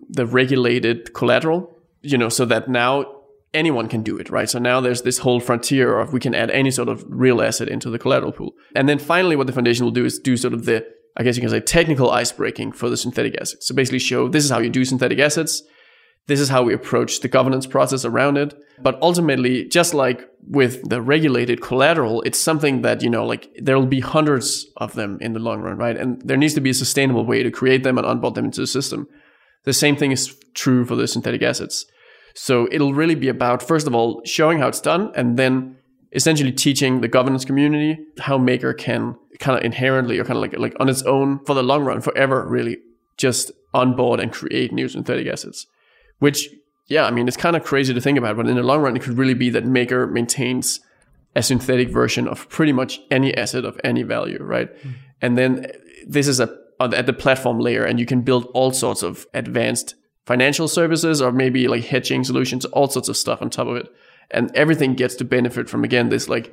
regulated collateral, so that now anyone can do it, right? So now there's this whole frontier of we can add any sort of real asset into the collateral pool. And then finally, what the foundation will do is do sort of the, I guess you can say, technical icebreaking for the synthetic assets. So basically show this is how you do synthetic assets. This is how we approach the governance process around it. But ultimately, just like with the regulated collateral, it's something that, there will be hundreds of them in the long run, right? And there needs to be a sustainable way to create them and onboard them into the system. The same thing is true for the synthetic assets. So it'll really be about, first of all, showing how it's done, and then essentially teaching the governance community how Maker can kind of inherently or kind of like on its own for the long run, forever, really just onboard and create new synthetic assets. Which, it's kind of crazy to think about, but in the long run, it could really be that Maker maintains a synthetic version of pretty much any asset of any value, right? Mm-hmm. And then this is at the platform layer, and you can build all sorts of advanced financial services or maybe like hedging solutions, all sorts of stuff on top of it. And everything gets to benefit from, again, this like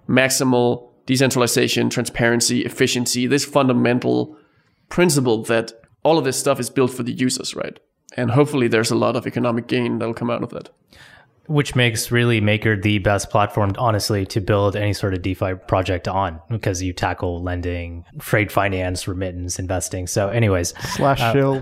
maximal decentralization, transparency, efficiency, this fundamental principle that all of this stuff is built for the users, right? And hopefully there's a lot of economic gain that'll come out of that. Which makes really Maker the best platform, honestly, to build any sort of DeFi project on, because you tackle lending, trade finance, remittance, investing. So anyways. /shill.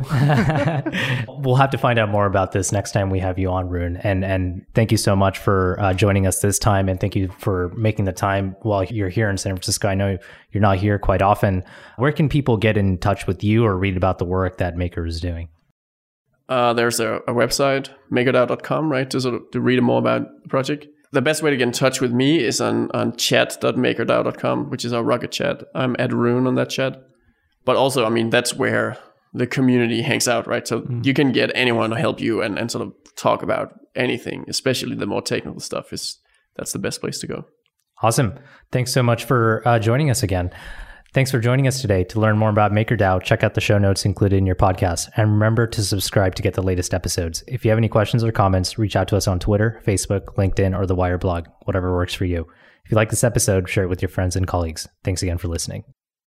We'll have to find out more about this next time we have you on, Rune. And thank you so much for joining us this time. And thank you for making the time while you're here in San Francisco. I know you're not here quite often. Where can people get in touch with you or read about the work that Maker is doing? There's a website, makerdao.com, right, to sort of to read more about the project. The best way to get in touch with me is on chat.makerdao.com, which is our Rocket chat. I'm at Rune on that chat. But also, I mean, that's where the community hangs out, right? So you can get anyone to help you and sort of talk about anything, especially the more technical stuff. That's the best place to go. Awesome. Thanks so much for joining us again. Thanks for joining us today. To learn more about MakerDAO, check out the show notes included in your podcast. And remember to subscribe to get the latest episodes. If you have any questions or comments, reach out to us on Twitter, Facebook, LinkedIn, or the Wire blog, whatever works for you. If you like this episode, share it with your friends and colleagues. Thanks again for listening.